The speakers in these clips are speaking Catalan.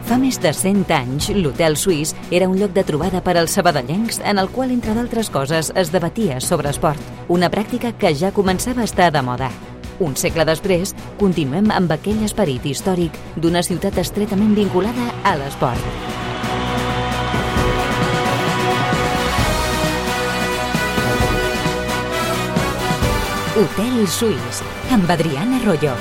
Fa més de 100 anys, l'Hotel Suís era un lloc de trobada per als sabadellencs en el qual, entre d'altres coses, es debatia sobre esport, una pràctica que ja començava a estar de moda. Un segle després, continuem amb aquell esperit històric d'una ciutat estretament vinculada a l'esport. Hotel Suís, amb Adriana Arroyo.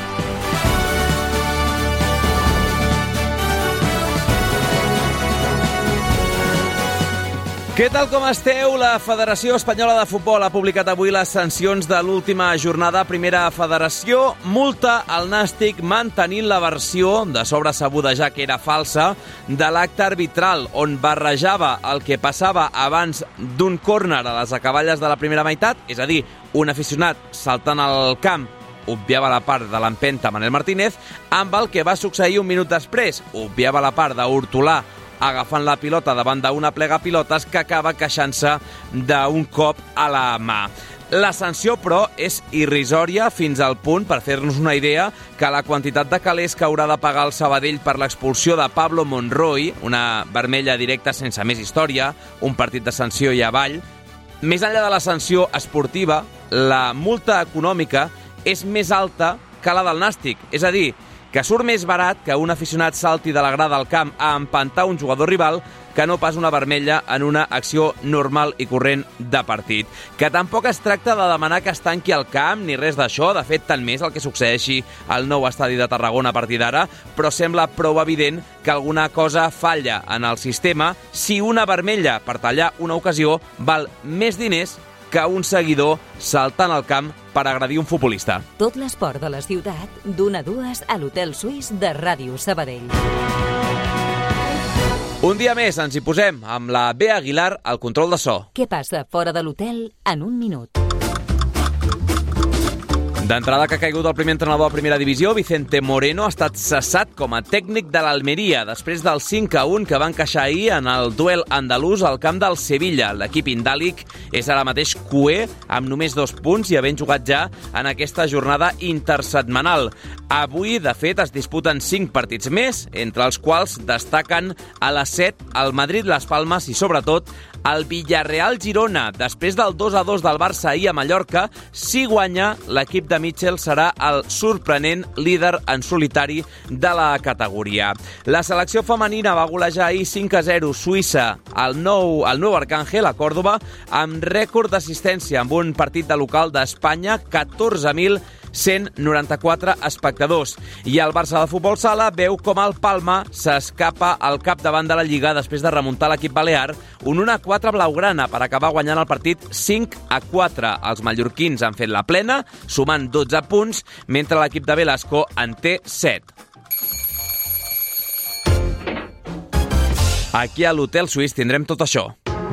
Què tal com esteu? La Federació Espanyola de Futbol ha publicat avui les sancions de l'última jornada. Primera Federació multa el Nàstic mantenint la versió, de sobresabuda ja que era falsa, de l'acte arbitral on barrejava el que passava abans d'un córner a les acaballes de la primera meitat, és a dir, un aficionat saltant al camp obviava la part de l'empenta Manel Martínez, amb el que va succeir un minut després. Obviava la part d'Hortolà agafant la pilota davant d'una plegapilotes que acaba queixant-se d'un cop a la mà. La sanció, però, és irrisòria fins al punt, per fer-nos una idea, que la quantitat de calés que haurà de pagar el Sabadell per l'expulsió de Pablo Monroy, una vermella directa sense més història, un partit de sanció i avall. Més enllà de la sanció esportiva, la multa econòmica és més alta que la del Nàstic, és a dir, que surt més barat que un aficionat salti de la grada al camp a empantar un jugador rival que no pas una vermella en una acció normal i corrent de partit. Que tampoc es tracta de demanar que es tanqui el camp ni res d'això, de fet tant més el que succeeixi al nou estadi de Tarragona a partir d'ara, però sembla prou evident que alguna cosa falla en el sistema si una vermella per tallar una ocasió val més diners que un seguidor saltant al camp per agredir un futbolista. Tot l'esport de la ciutat, d'1 a 2 a l'Hotel Suís de Ràdio Sabadell. Un dia més ens hi posem amb la Bea Aguilar al control de so. Què passa fora de l'hotel en un minut? D'entrada que ha caigut el primer entrenador a primera divisió, Vicente Moreno ha estat cessat com a tècnic de l'Almeria després del 5-1 que va encaixar ahir en el duel andalús al camp del Sevilla. L'equip indàlic és ara mateix cuer amb només 2 punts i havent jugat ja en aquesta jornada intersetmanal. Avui, de fet, es disputen 5 partits més, entre els quals destaquen a les 7 el Madrid, Las Palmas i, sobretot, el Villarreal-Girona. Després del 2-2 del Barça ahir a Mallorca, si guanya, l'equip de Mitchell serà el sorprenent líder en solitari de la categoria. La selecció femenina va golejar ahir 5-0 Suïssa al nou Arcángel, a Còrdova, amb rècord d'assistència amb un partit de local d'Espanya, 14.194 espectadors. I el Barça de futbol sala veu com el Palma s'escapa al capdavant de la Lliga després de remuntar l'equip balear un 1-4 blaugrana per acabar guanyant el partit 5-4. Els mallorquins han fet la plena, sumant 12 punts, mentre l'equip de Velasco en té 7. Aquí a l'Hotel Suís tindrem tot això.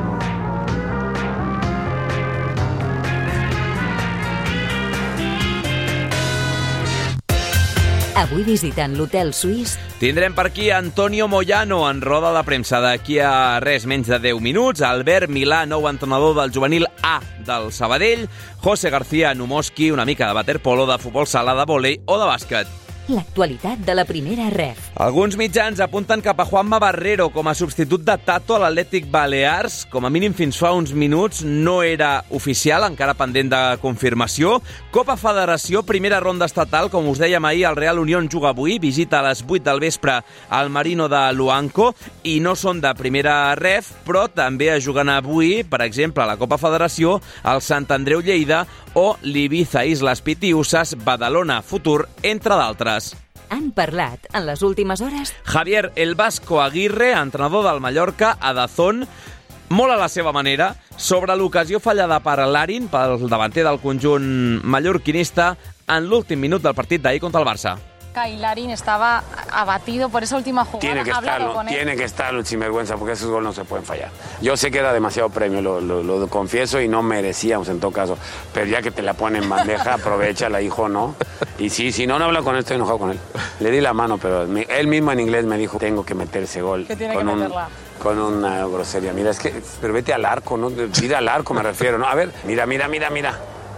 Avui visitant l'Hotel Suís tindrem per aquí Antonio Moyano en roda de premsa. D'aquí a res menys de 10 minuts, Albert Milà, nou entrenador del juvenil A del Sabadell, José García Numoski, una mica de waterpolo, de futbol sala, de vòlei o de bàsquet. L'actualitat de la primera ref. Alguns mitjans apunten cap a Juanma Barrero com a substitut de Tato a l'Atlètic Balears. Com a mínim fins fa uns minuts no era oficial, encara pendent de confirmació. Copa Federació, primera ronda estatal, com us dèiem ahir, el Real Unión juga avui, visita a les 8 del vespre al Marino de Luanco, i no són de primera ref, però també es juguen avui, per exemple, a la Copa Federació, el Sant Andreu Lleida o l'Ibiza Islas Pitiusas Badalona Futur, entre d'altres. Han parlat en les últimes hores Javier El Vasco Aguirre, entrenador del Mallorca, a Dazón, molt a la seva manera, sobre l'ocasió fallada per Larin, pel davanter del conjunt mallorquinista, en l'últim minut del partit d'ahir contra el Barça. Larin estaba abatido por esa última jugada. Tiene que estarlo el sinvergüenza, porque esos goles no se pueden fallar. Yo sé que era demasiado premio, lo confieso, y no merecíamos en todo caso, pero ya que te la ponen en bandeja, aprovechala, hijo, ¿no? Y sí, si no habla con él, estoy enojado con él. Le di la mano, pero él mismo en inglés me dijo, tengo que meter ese gol. ¿Qué tiene que meterla? Con una grosería. Mira, es que, pero vete al arco, ¿no? Tira al arco, me refiero, ¿no? A ver, mira.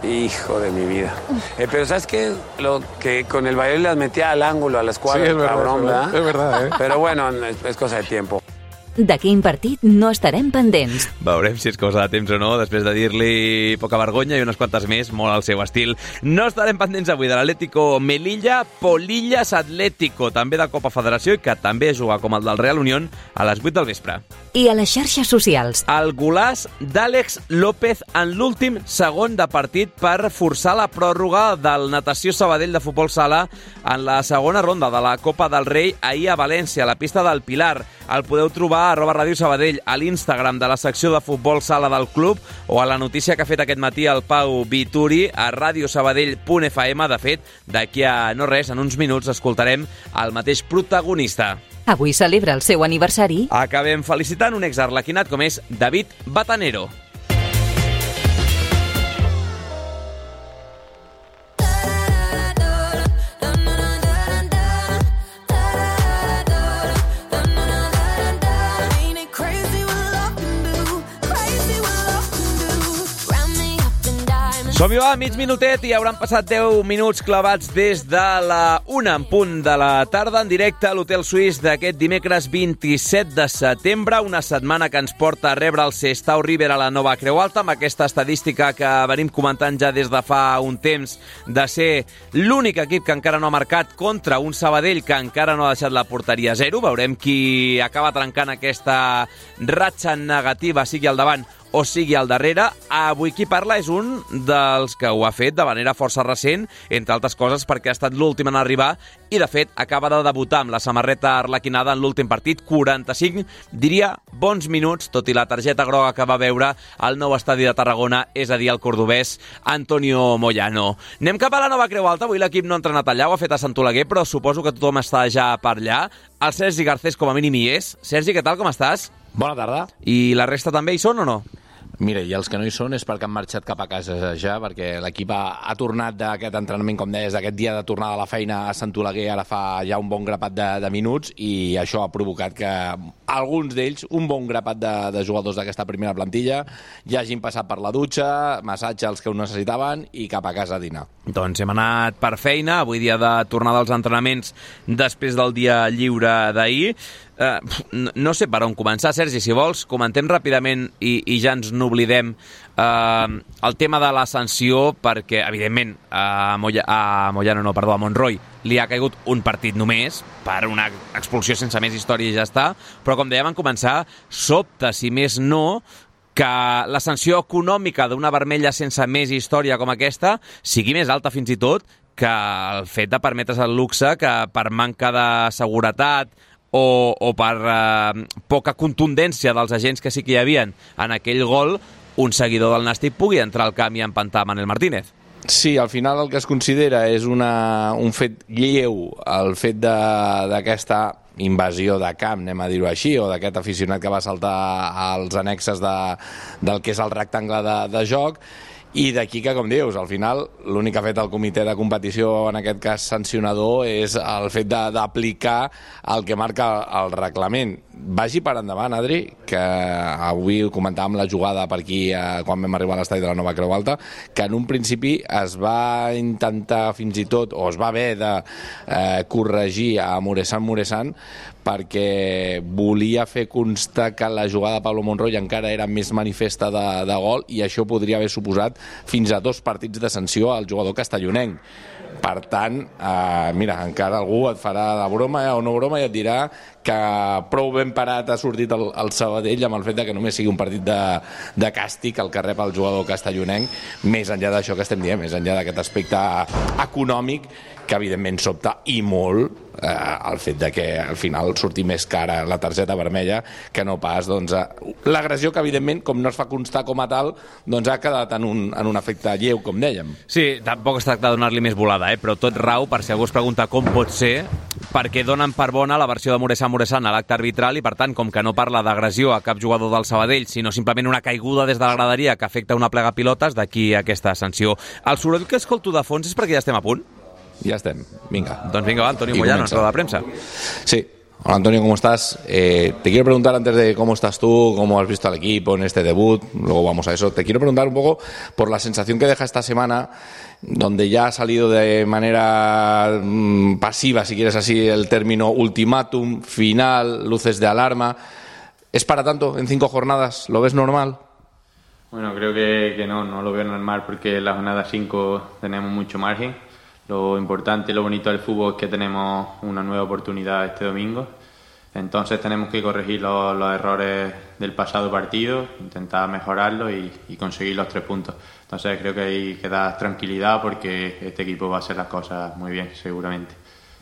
Hijo de mi vida. Pero ¿sabes qué? Lo que con el Valladolid las metía al ángulo, a la escuadra, sí, cabrón, ¿verdad? Es verdad, Pero bueno, es cosa de tiempo. De quin partit no estarem pendents. Veurem si és cosa de temps o no, després de dir-li poca vergonya i unes quantes més, molt al seu estil. No estarem pendents avui de l'Atlético Melilla, Polillas Atlético, també de Copa Federació i que també juga com el del Real Unión a les 8 del vespre. I a les xarxes socials. El golaç d'Àlex López en l'últim segon de partit per forçar la pròrroga del Natació Sabadell de futbol sala en la segona ronda de la Copa del Rei ahir a València, a la pista del Pilar. El podeu trobar a @Ràdio Sabadell, a l'Instagram de la secció de futbol sala del club o a la notícia que ha fet aquest matí el Pau Vituri a radiosabadell.fm. De fet, d'aquí a no res, en uns minuts, escoltarem el mateix protagonista. Avui celebra el seu aniversari. Acabem felicitant un exarlequinat com és David Batanero. Som-hi, va, mig minutet i hauran passat 10 minuts clavats des de la 1 en punt de la tarda en directe a l'Hotel Suís d'aquest dimecres 27 de setembre, una setmana que ens porta a rebre el Sestao River a la Nova Creu Alta, amb aquesta estadística que venim comentant ja des de fa un temps de ser l'únic equip que encara no ha marcat contra un Sabadell que encara no ha deixat la porteria a 0. Veurem qui acaba trencant aquesta ratxa negativa, sigui al davant o sigui al darrere. Avui qui parla és un dels que ho ha fet de manera força recent, entre altres coses perquè ha estat l'últim en arribar i, de fet, acaba de debutar amb la samarreta arlequinada en l'últim partit. 45, diria, bons minuts, tot i la targeta groga que va veure al nou estadi de Tarragona, és a dir, el cordobès Antonio Moyano. Anem cap a la Nova Creu Alta. Avui l'equip no ha entrenat allà, ho ha fet a Sant Oleguer, però suposo que tothom està ja per allà. El Sergi Garcés com a mínim hi és. Sergi, què tal, com estàs? Bona tarda. I la resta també hi són o no? Mira, i els que no hi són és perquè han marxat cap a casa ja, perquè l'equip ha tornat d'aquest entrenament, com deies, d'aquest dia de tornada a la feina a Sant Oleguer, ara fa ja un bon grapat de minuts, i això ha provocat que alguns d'ells, un bon grapat de jugadors d'aquesta primera plantilla, ja hagin passat per la dutxa, massatge als que ho necessitaven i cap a casa a dinar. Doncs hem anat per feina, avui dia de tornada als entrenaments després del dia lliure d'ahir. No sé per on començar, Sergi, si vols, comentem ràpidament i ja ens n'oblidem el tema de la sanció, perquè, evidentment, a Montroi li ha caigut un partit només per una expulsió sense més història i ja està, però com dèiem en començar, sobta, si més no, que la sanció econòmica d'una vermella sense més història com aquesta sigui més alta fins i tot que el fet de permetre's el luxe que per manca de seguretat o per poca contundència dels agents que sí que hi havien en aquell gol, un seguidor del Nàstic pugui entrar al camp i empantar Manel Martínez. Sí, al final el que es considera és un fet lleu, el fet d'aquesta invasió de camp, anem a dir-ho així, o d'aquest aficionat que va saltar als annexes del que és el rectangle de joc, i d'aquí que, com dius, al final l'únic que ha fet el comitè de competició, en aquest cas sancionador, és el fet d'aplicar el que marca el reglament. Vagi per endavant, Adri, que avui comentàvem la jugada per aquí quan vam arribar a l'estadi de la Nova Creu Alta, que en un principi es va intentar fins i tot, o es va haver de corregir a Muresan perquè volia fer constar que la jugada de Pablo Monroy encara era més manifesta de gol, i això podria haver suposat fins a 2 partits de sanció al jugador castellonenc. Per tant, mira, encara algú et farà de broma o no broma i et dirà que prou ben parat ha sortit el Sabadell amb el fet que només sigui un partit de càstig el que rep el jugador castellonenc, més enllà d'això que estem dient, més enllà d'aquest aspecte econòmic que evidentment sobta i molt el fet que al final surti més cara la targeta vermella que no pas l'agressió, que evidentment, com no es fa constar com a tal, ha quedat en un efecte lleu, com dèiem. Sí, tampoc es tracta de donar-li més volada, però tot rau, per si algú es pregunta com pot ser, perquè donen per bona la versió de Muresan a l'acte arbitral, i per tant, com que no parla d'agressió a cap jugador del Sabadell, sinó simplement una caiguda des de la graderia que afecta una plega pilotes, d'aquí aquesta sanció. El soroll que escolto de fons és perquè ja estem a punt? Ja estem, vinga. Doncs vinga, va, Antonio Moyano, en roda de premsa. Sí, Hola Antonio, ¿cómo estás? Te quiero preguntar antes de cómo estás tú, cómo has visto al equipo en este debut, luego vamos a eso. Te quiero preguntar un poco por la sensación que deja esta semana, donde ya ha salido de manera pasiva, si quieres así, el término ultimátum, final, luces de alarma. ¿Es para tanto en 5 jornadas? ¿Lo ves normal? Bueno, creo que no lo veo normal porque en la jornada 5 tenemos mucho margen. Lo importante y lo bonito del fútbol es que tenemos una nueva oportunidad este domingo. Entonces tenemos que corregir los errores del pasado partido, intentar mejorarlos y conseguir los 3 puntos. Entonces creo que hay que dar tranquilidad porque este equipo va a hacer las cosas muy bien, seguramente.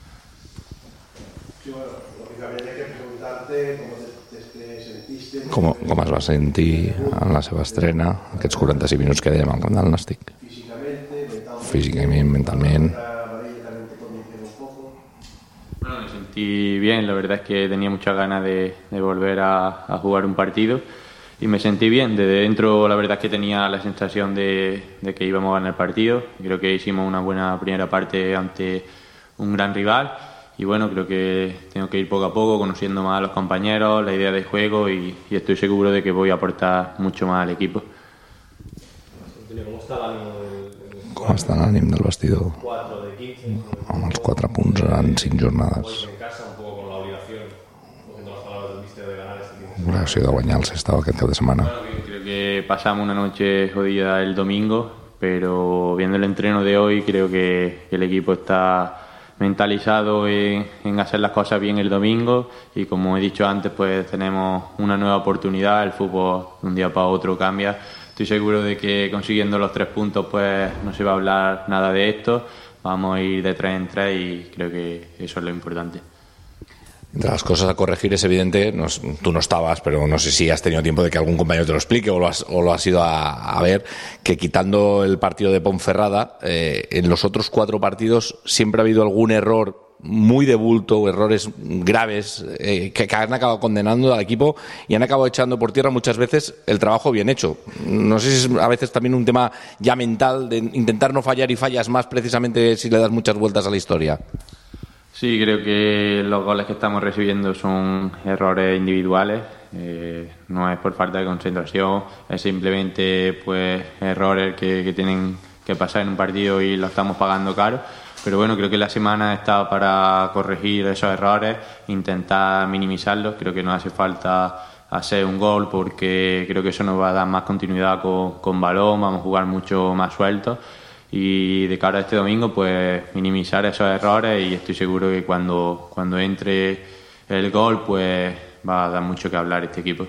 Sí, bueno, lògicament hay que preguntarte te sentiste... Com es va sentir en la seva estrena, aquests 46 minuts que dèiem al camp del Nàstic? Físicament, mentalment... Bueno, me sentí bien, la verdad es que tenía muchas ganas de volver a jugar un partido y me sentí bien. Desde dentro la verdad es que tenía la sensación de que íbamos a ganar el partido. Creo que hicimos una buena primera parte ante un gran rival y bueno, creo que tengo que ir poco a poco conociendo más a los compañeros, la idea de juego y estoy seguro de que voy a aportar mucho más al equipo. Com està l'ànim del vestidor? Amb els 4 punts en 5 jornades. L'obligació de guanyar el Sestao aquest cap de setmana. Creo que pasamos una noche jodida el domingo, pero viendo el entreno de hoy creo que el equipo está mentalizado en hacer las cosas bien el domingo y como he dicho antes pues tenemos una nueva oportunidad, el fútbol de un día para otro cambia. Estoy seguro de que consiguiendo los 3 puntos pues no se va a hablar nada de esto, vamos a ir de 3 en 3 y creo que eso es lo importante. Entre las cosas a corregir es evidente, tú no estabas, pero no sé si has tenido tiempo de que algún compañero te lo explique o lo has ido a ver, que quitando el partido de Ponferrada, en los otros 4 partidos siempre ha habido algún error muy de bulto, errores graves que han acabado condenando al equipo y han acabado echando por tierra muchas veces el trabajo bien hecho. No sé si es a veces también un tema ya mental de intentar no fallar y fallas más precisamente si le das muchas vueltas a la historia. Sí, creo que los goles que estamos recibiendo son errores individuales, no es por falta de concentración, es simplemente pues errores que tienen que pasar en un partido y lo estamos pagando caro. Pero bueno, creo que la semana está para corregir esos errores, intentar minimizarlos. Creo que no hace falta hacer un gol porque creo que eso nos va a dar más continuidad con balón, vamos a jugar mucho más sueltos. Y de cara a este domingo, pues minimizar esos errores y estoy seguro que cuando entre el gol, pues va a dar mucho que hablar este equipo.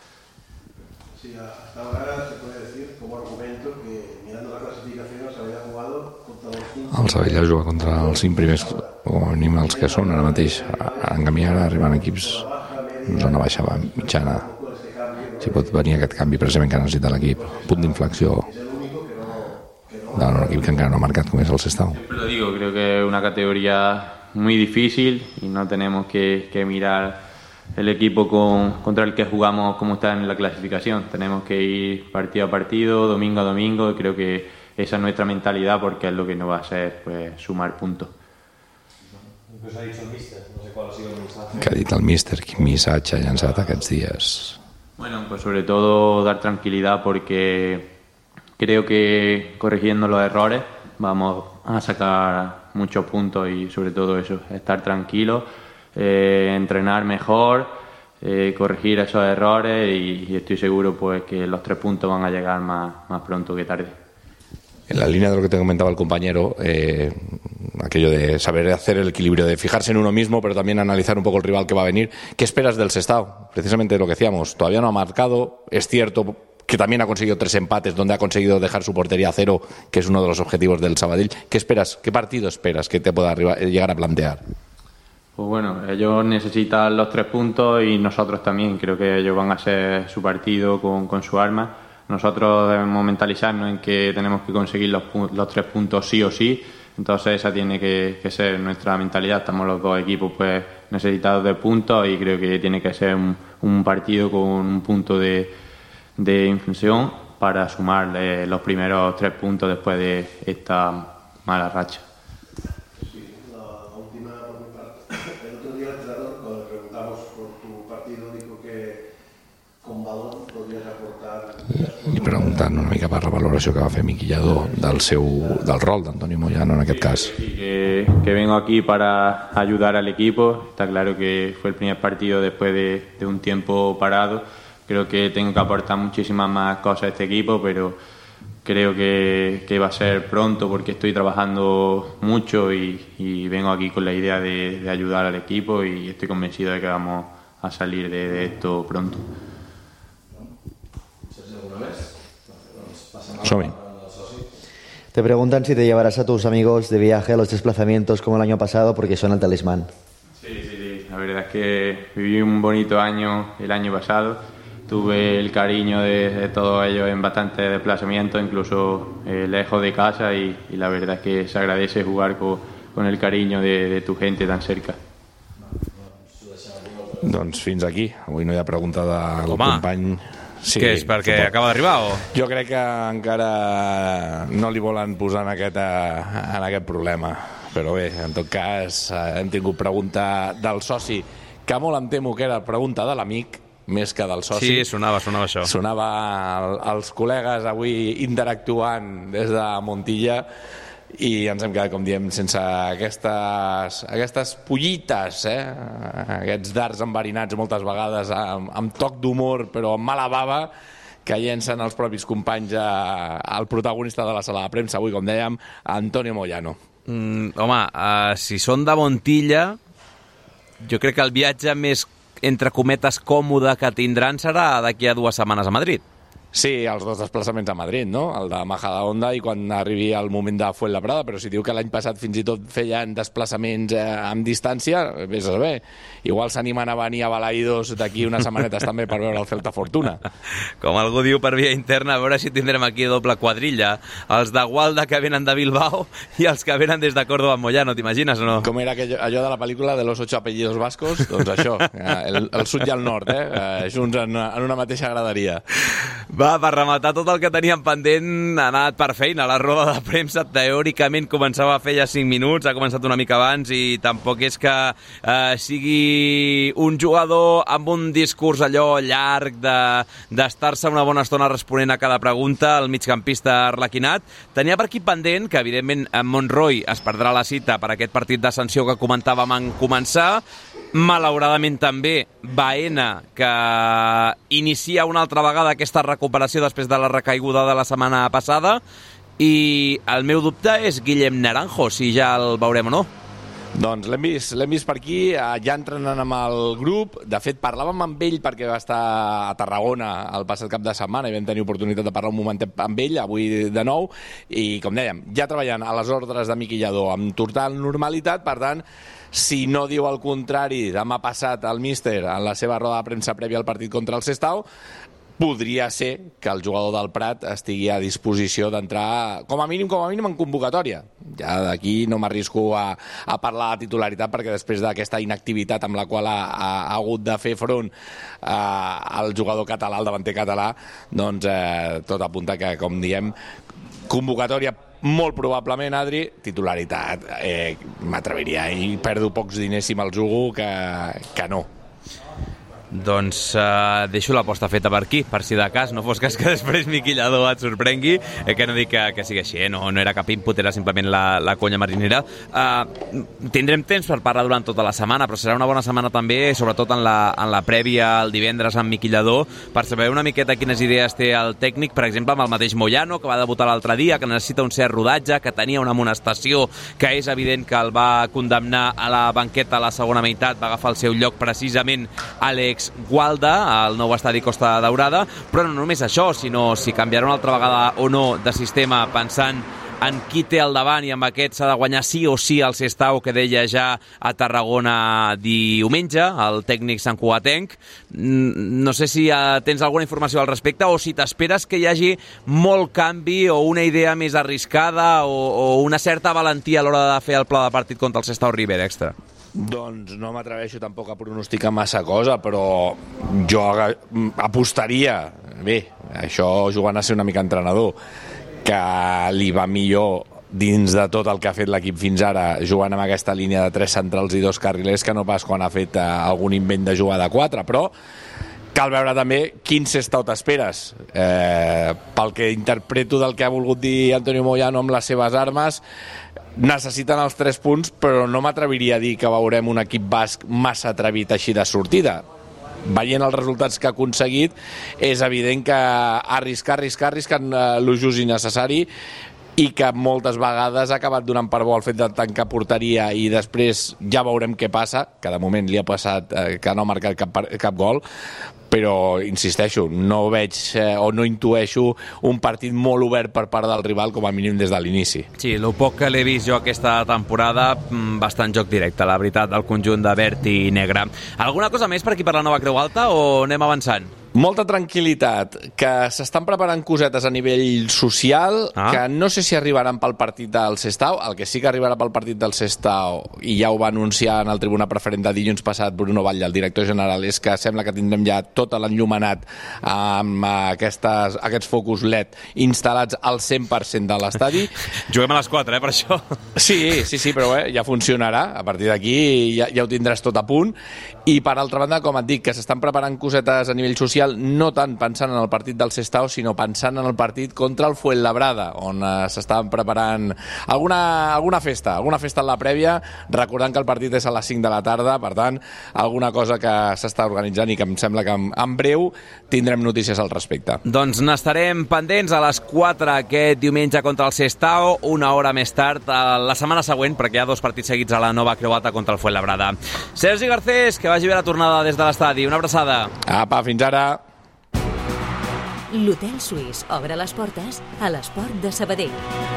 Sí, hasta ahora se puede decir como argumento que mirando la clasificación se había jugado contra los 5. El Sevilla juga contra els 5 primers, o a mínim els que són ara mateix. En canvi ara arriben equips zona baixa mitjana. Si pot venir aquest canvi precisament que necessita l'equip. Punt d'inflexió un equip que encara no ha marcat com és el Sestao. Siempre lo digo, creo que es una categoría muy difícil y no tenemos que mirar el equipo contra el que jugamos como está en la clasificación. Tenemos que ir partido a partido, domingo a domingo y creo que esa es nuestra mentalidad porque es lo que nos va a hacer pues, sumar puntos. Incluso ha dicho el míster, no sé cuál ha sido el mensaje. Què ha dit el míster? Quin missatge ha llançat aquests dies? Bueno, pues sobre todo dar tranquilidad porque creo que corrigiendo los errores vamos a sacar muchos puntos y sobre todo eso, estar tranquilos, entrenar mejor, corregir esos errores y estoy seguro pues que los 3 puntos van a llegar más pronto que tarde. En la línea de lo que te comentaba el compañero, aquello de saber hacer el equilibrio, de fijarse en uno mismo, pero también analizar un poco el rival que va a venir. ¿Qué esperas del Sestao? Precisamente lo que decíamos, todavía no ha marcado, es cierto que también ha conseguido 3 empates, donde ha conseguido dejar su portería a 0, que es uno de los objetivos del Sabadell. ¿Qué esperas? ¿Qué partido esperas que te pueda llegar a plantear? Pues bueno, ellos necesitan los 3 puntos y nosotros también. Creo que ellos van a hacer su partido con su arma. Nosotros debemos mentalizarnos en que tenemos que conseguir los 3 puntos sí o sí. Entonces esa tiene que ser nuestra mentalidad. Estamos los 2 equipos pues necesitados de puntos y creo que tiene que ser un partido con un punto de inflexión para sumar los primeros 3 puntos después de esta mala racha. Sí, la última por mi parte. El otro día el entrenador, cuando i preguntant una mica per la valoració que va fer Miqui Lladó del rol d'Antonio Moyano en aquest cas. Que vengo aquí para ayudar al equipo. Está claro que fue el primer partido después de un tiempo parado. Creo que tengo que aportar muchísimas más cosas a este equipo, pero creo que va a ser pronto porque estoy trabajando mucho y vengo aquí con la idea de ayudar al equipo y estoy convencido de que vamos a salir de esto pronto. Te preguntan si te llevarás a tus amigos de viaje a los desplazamientos como el año pasado porque son el talismán. Sí. La verdad es que viví un bonito año el año pasado. Tuve el cariño de todos ellos en bastantes desplazamientos, incluso lejos de casa, y la verdad es que se agradece jugar con el cariño de tu gente tan cerca. Doncs fins aquí. Avui no hi ha pregunta del company. Sí, què és, perquè acaba d'arribar o...? Jo crec que encara no li volen posar en aquest problema. Però bé, en tot cas, hem tingut pregunta del soci, que molt em temo que era pregunta de l'amic, més que del soci. Sí, sonava això. Sonava els col·legues avui interactuant des de Montilla i ens hem quedat, com diem, sense aquestes pollites, aquests dards enverinats moltes vegades amb toc d'humor però amb mala bava que llencen els propis companys al protagonista de la sala de premsa avui, com dèiem, Antonio Moyano. Si són de Montilla, jo crec que el viatge més, entre cometes, còmode que tindran serà d'aquí a 2 setmanes a Madrid. Sí, els 2 desplaçaments a Madrid, no? El de Majadahonda i quan arribi el moment de Fuenlabrada, però si diu que l'any passat fins i tot feien desplaçaments amb distància, vés a saber. Igual s'animen a venir a Balaïdos d'aquí unes setmanetes també per veure el Celta Fortuna. Com algú diu per via interna, a veure si tindrem aquí doble quadrilla. Els de Gualda que venen de Bilbao i els que venen des de Córdoba amb Moyano, t'imagines o no? Com era allò de la pel·lícula de los 8 apellidos vascos? Doncs això, el sud i el nord, junts en una mateixa graderia. Va, per rematar tot el que teníem pendent, ha anat per feina. La roda de premsa teòricament començava a fer ja 5 minuts, ha començat una mica abans i tampoc és que sigui un jugador amb un discurs allò llarg d'estar-se una bona estona responent a cada pregunta, el migcampista arlequinat. Tenia per aquí pendent que, evidentment, Monroy es perdrà la cita per aquest partit de sanció que comentàvem en començar. Malauradament també Baena, que inicia una altra vegada aquesta recuperació després de la recaiguda de la setmana passada, i el meu dubte és Guillem Naranjo, si ja el veurem o no. Doncs l'hem vist per aquí, ja entrenant amb el grup. De fet, parlàvem amb ell perquè va estar a Tarragona el passat cap de setmana i vam tenir oportunitat de parlar un momentet amb ell, avui de nou, i com dèiem, ja treballant a les ordres de Miqui Lladó amb total normalitat. Per tant, si no diu el contrari demà passat el míster en la seva roda de premsa prèvia al partit contra el Sestao, podria ser que el jugador del Prat estigui a disposició d'entrar com a mínim en convocatòria. Ja d'aquí no m'arrisco a parlar de titularitat perquè després d'aquesta inactivitat amb la qual ha hagut de fer front al jugador català, el davanter català, doncs tot apunta que, com diem, convocatòria molt probablement, Adri, titularitat. M'atreviria i perdo pocs diners si me'ls jugo que no. Doncs deixo l'aposta feta per aquí, per si de cas, no fos cas que després Miqui Lladó et sorprengui, que no dic que sigui així, no era cap input, era simplement la conya marinera. Tindrem temps per parlar durant tota la setmana, però serà una bona setmana també, sobretot en la prèvia el divendres amb Miqui Lladó, per saber una miqueta quines idees té el tècnic, per exemple amb el mateix Moyano, que va debutar l'altre dia, que necessita un cert rodatge, que tenia una amonestació que és evident que el va condemnar a la banqueta a la segona meitat, va agafar el seu lloc precisament Àlex Gualda al nou estadi Costa Daurada, però no només això, sinó si canviarà una altra vegada o no de sistema pensant en qui té al davant i amb aquest s'ha de guanyar sí o sí el Sestao, que deia ja a Tarragona diumenge, el tècnic santcugatenc. No sé si tens alguna informació al respecte o si t'esperes que hi hagi molt canvi o una idea més arriscada o una certa valentia a l'hora de fer el pla de partit contra el Sestao River Extra. Doncs no m'atreveixo tampoc a pronosticar massa cosa, però jo apostaria, bé, això jugant a ser una mica entrenador, que li va millor dins de tot el que ha fet l'equip fins ara jugant amb aquesta línia de 3 centrals i 2 carrilers que no pas quan ha fet algun invent de jugar de 4, però cal veure també quin Sestao t'esperes. Pel que interpreto del que ha volgut dir Antonio Moyano amb les seves armes, necessiten els 3 punts, però no m'atreviria a dir que veurem un equip basc massa atrevit així de sortida. Veient els resultats que ha aconseguit, és evident que arriscar lo just i necessari, i que moltes vegades ha acabat donant per bo el fet de tancar porteria i després ja veurem què passa, que de moment li ha passat que no ha marcat cap gol, però insisteixo, no veig o no intueixo un partit molt obert per part del rival, com a mínim des de l'inici. Sí, el poc que l'he vist jo aquesta temporada, bastant joc directe, la veritat, del conjunt de verd i negre. Alguna cosa més per aquí per la Nova Creu Alta o anem avançant? Molta tranquil·litat, que s'estan preparant cosetes a nivell social, que no sé si arribaran pel partit del Sestao. El que sí que arribarà pel partit del Sestao, i ja ho va anunciar en el tribuna preferent de dilluns passat Bruno Batlle, el director general, és que sembla que tindrem ja tot l'enllumenat amb aquests focus LED instal·lats al 100% de l'estadi. Juguem a les 4, per això. Sí, però ja funcionarà. A partir d'aquí ja ho tindràs tot a punt. I per altra banda, com et dic, que s'estan preparant cosetes a nivell social, no tant pensant en el partit del Sestao, sinó pensant en el partit contra el Fuenlabrada, on s'estaven preparant alguna festa en la prèvia, recordant que el partit és a les 5 de la tarda, per tant, alguna cosa que s'està organitzant i que em sembla que en breu tindrem notícies al respecte. Doncs n'estarem pendents a les 4 aquest diumenge contra el Sestao, una hora més tard, la setmana següent, perquè hi ha 2 partits seguits a la Nova Creu Alta contra el Fuenlabrada. Sergi Garcés, que vagi bé la tornada des de l'estadi. Una abraçada. Apa, fins ara. L'Hotel Suís obre les portes a l'Esport de Sabadell.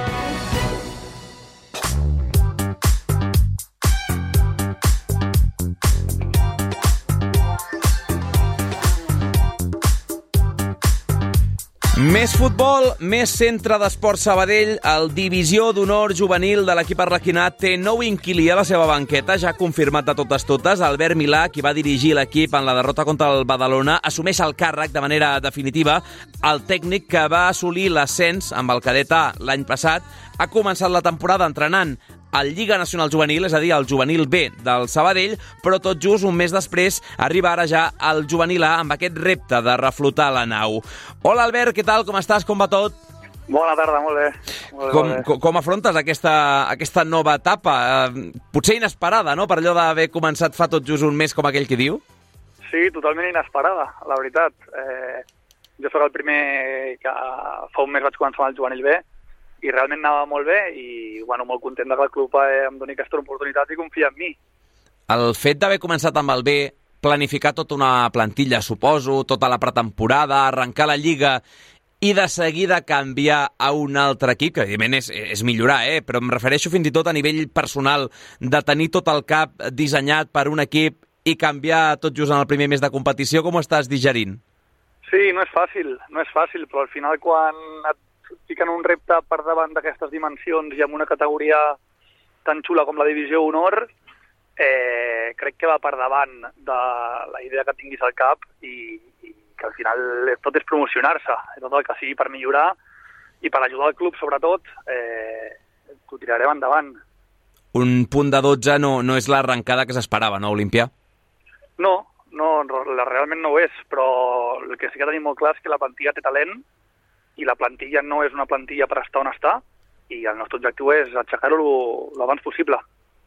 Més futbol, més centre d'esport Sabadell. El divisió d'honor juvenil de l'equip arlequinat té nou inquilí a la seva banqueta, ja confirmat de totes. Albert Milà, qui va dirigir l'equip en la derrota contra el Badalona, assumeix el càrrec de manera definitiva. El tècnic, que va assolir l'ascens amb el cadet A l'any passat, ha començat la temporada entrenant al Lliga Nacional Juvenil, és a dir, el juvenil B del Sabadell, però tot just un mes després arriba ara ja al juvenil A amb aquest repte de reflotar la nau. Hola Albert, què tal? Com estàs? Com va tot? Bona tarda, molt bé. Com afrontes aquesta nova etapa? Potser inesperada, no?, per allò d'haver començat fa tot just un mes, com aquell que diu? Sí, totalment inesperada, la veritat. Jo sóc el primer que fa un mes vaig començar amb el juvenil B, i realment anava molt bé i molt content que el club em doni aquesta oportunitat i confia en mi. El fet d'haver començat amb el B, planificar tota una plantilla, suposo, tota la pretemporada, arrencar la Lliga i de seguida canviar a un altre equip, que evidentment és millorar, però em refereixo fins i tot a nivell personal, de tenir tot el cap dissenyat per un equip i canviar tot just en el primer mes de competició. Com ho estàs digerint? Sí, no és fàcil, però al final quan et fiquen un repte per davant d'aquestes dimensions i amb una categoria tan xula com la Divisió Honor, crec que va per davant de la idea que tinguis al cap i que al final tot és promocionar-se, tot el que sigui per millorar i per ajudar el club, sobretot, t'ho tirarem endavant. Un punt de 12 no és l'arrencada que s'esperava, no, Olímpia? No, realment no ho és, però el que sí que tenim molt clar és que la plantilla té talent i la plantilla no és una plantilla per estar on està, i el nostre objectiu és aixecar-ho l'abans possible.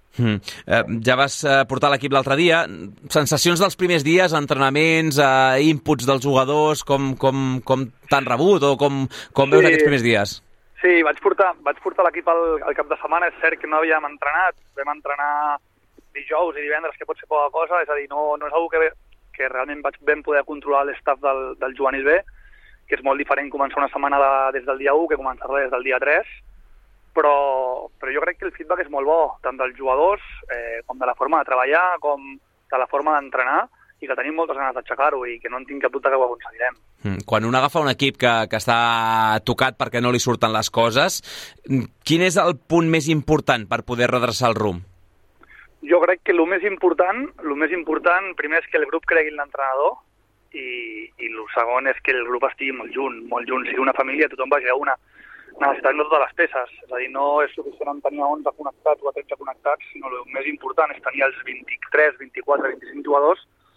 Ja vas portar l'equip l'altre dia. Sensacions dels primers dies, entrenaments, inputs dels jugadors, com t'han rebut o com veus aquests primers dies? Sí, vaig portar l'equip al cap de setmana. És cert que no havíem entrenat, vam entrenar dijous i divendres, que pot ser poca cosa, és a dir, no és una cosa que realment vam poder controlar l'estaf del juvenil B, que és molt diferent començar una setmana des del dia 1 que començar-la des del dia 3, però jo crec que el feedback és molt bo, tant dels jugadors com de la forma de treballar, com de la forma d'entrenar, i que tenim moltes ganes d'aixecar-ho i que no en tinc cap dubte que ho aconseguirem. Quan un agafa un equip que està tocat perquè no li surten les coses, quin és el punt més important per poder redreçar el rumb? Jo crec que el més important, primer és que el grup cregui en l'entrenador, i el segon és que el grup estigui molt junt, sigui una família, tothom vagi a una. Necessitem totes les peces, és a dir, no és suficient tenir 11 connectats o 13 connectats, sinó el més important és tenir els 23, 24, 25 jugadors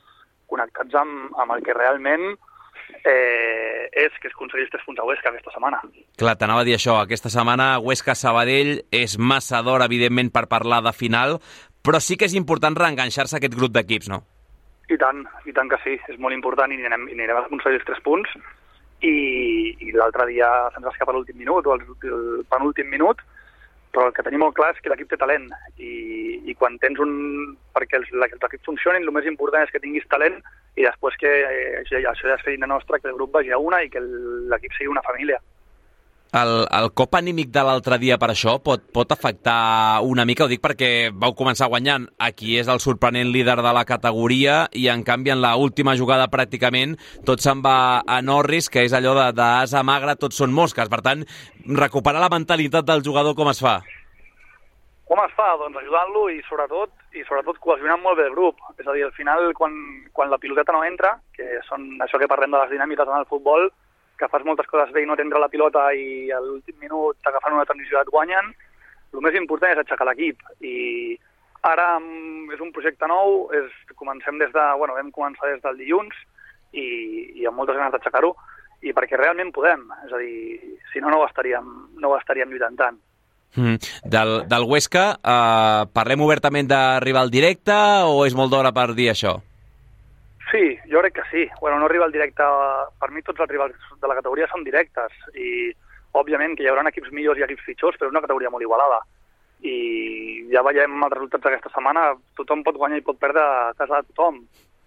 connectats amb el que realment és que es aconsegueix 3 punts a Huesca aquesta setmana. Clar, t'anava a dir això, aquesta setmana Huesca-Sabadell és massa d'hora, evidentment, per parlar de final, però sí que és important reenganxar-se a aquest grup d'equips, no? I tant que sí, és molt important i anirem a aconseguir els 3 punts i l'altre dia se'ns va escapar l'últim minut o el penúltim minut, però el que tenim molt clar és que l'equip té talent i quan tens perquè els equips funcionin, el més important és que tinguis talent i després que això ja és feina nostra, que el grup vagi a una i que l'equip sigui una família. El cop anímic de l'altre dia per això pot afectar una mica, ho dic perquè vau començar guanyant a qui és el sorprenent líder de la categoria i en canvi en l'última jugada pràcticament tot se'n va a Norris, que és allò d'asa magre, tots són mosques. Per tant, recuperar la mentalitat del jugador com es fa? Com es fa? Doncs ajudant-lo i sobretot cohesionant molt bé el grup. És a dir, al final, quan la piloteta no entra, que són això que parlem de les dinàmiques en el futbol, que fas moltes coses bé i no t'entra la pilota i a l'últim minut t'agafen una transició i et guanyen, el més important és aixecar l'equip. I ara és un projecte nou, vam començar des del dilluns i amb moltes ganes d'aixecar-ho, i perquè realment podem. És a dir, si no ho estaríem lluitant tant. Del Huesca, parlem obertament de rival directe o és molt d'hora per dir això? Sí, jo crec que sí. No arriba al directe. Per mi tots els rivals de la categoria són directes i, òbviament, que hi haurà equips millors i equips pitjors, però és una categoria molt igualada. I ja veiem els resultats d'aquesta setmana. Tothom pot guanyar i pot perdre a casa de tothom.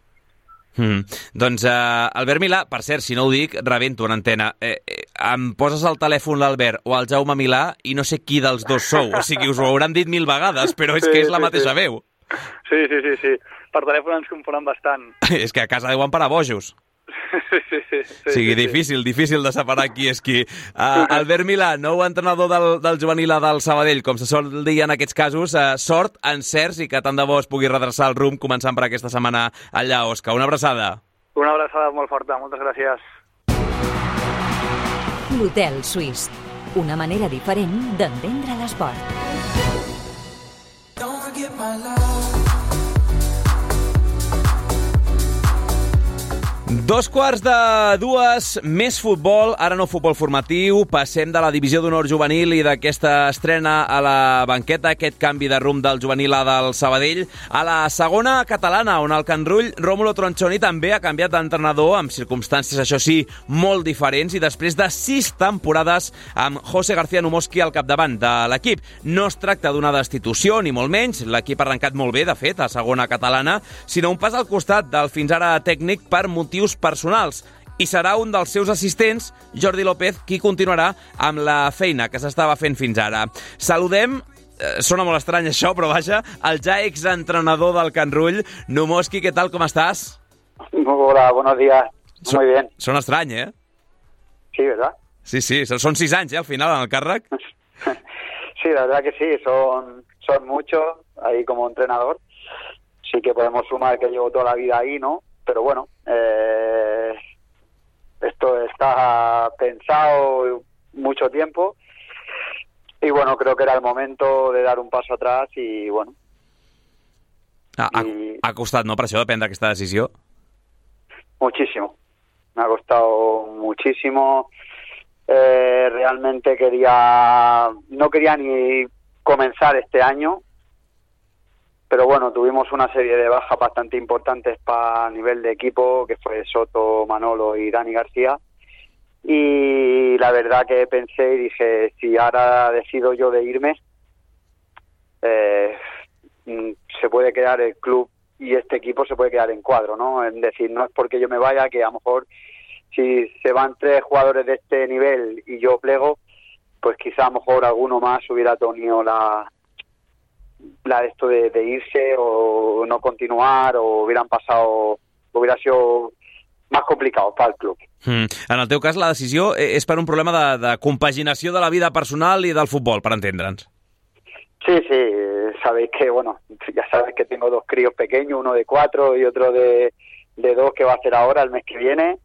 Doncs Albert Milà, per cert, si no ho dic, rebento en antena. Em poses al telèfon l'Albert o el Jaume Milà i no sé qui dels dos sou. O sigui, us ho hauran dit 1000 vegades, però és que és la mateixa veu. Sí. Per telèfon ens confonen bastant. És que a casa deuen parar bojos. Sí. Difícil de separar qui és qui. Albert Milà, nou entrenador del juvenil del Sabadell, com se sol dir en aquests casos, sort, encerts i que tant de bo es pugui redreçar el rumb començant per aquesta setmana allà a Osca. Una abraçada. Una abraçada molt forta, moltes gràcies. L'Hotel Suís, una manera diferent d'entendre l'esport. Don't forget my love. 2:45, més futbol, ara no futbol formatiu, passem de la divisió d'honor juvenil i d'aquesta estrena a la banqueta, aquest canvi de rumb del juvenil A del Sabadell, a la segona catalana, on el Can Rull, Rómulo Tronchoni, també ha canviat d'entrenador, amb circumstàncies, això sí, molt diferents, i després de 6 temporades amb José García Numoski al capdavant de l'equip. No es tracta d'una destitució, ni molt menys, l'equip ha arrencat molt bé, de fet, a segona catalana, sinó un pas al costat del fins ara tècnic per motius personals. I serà un dels seus assistents, Jordi López, qui continuarà amb la feina que s'estava fent fins ara. Saludem, sona molt estrany això, però vaja, el ja exentrenador del Can Rull, Numoski, ¿qué tal? ¿Cómo estás? Hola, buenos días. Muy bien. Sona estrany, ¿eh? Sí, ¿verdad? Sí, son 6 anys, al final, en el càrrec. Sí, la verdad que sí, son muchos ahí como entrenador. Sí que podemos sumar que llevo toda la vida ahí, ¿no? Pero bueno, esto está pensado mucho tiempo y bueno, creo que era el momento de dar un paso atrás y bueno. Ha costat, no, per això de prendre aquesta decisió? Muchísimo, me ha costado muchísimo. Realmente no quería ni comenzar este año. Pero bueno, tuvimos una serie de bajas bastante importantes para nivel de equipo, que fue Soto, Manolo y Dani García. Y la verdad que pensé y dije, si ahora decido yo de irme, se puede quedar el club y este equipo se puede quedar en cuadro, ¿no? Es decir, no es porque yo me vaya, que a lo mejor si se van 3 jugadores de este nivel y yo plego, pues quizá a lo mejor alguno más hubiera tenido la esto de irse o no continuar o hubiera sido más complicado para el club. En el teu cas, la decisió és per un problema de compaginació de la vida personal i del futbol, per entendre'ns. Sí, sabéis que, ya sabes que tengo 2 críos pequeños, uno de 4 y otro de 2 que va a hacer ahora el mes que viene.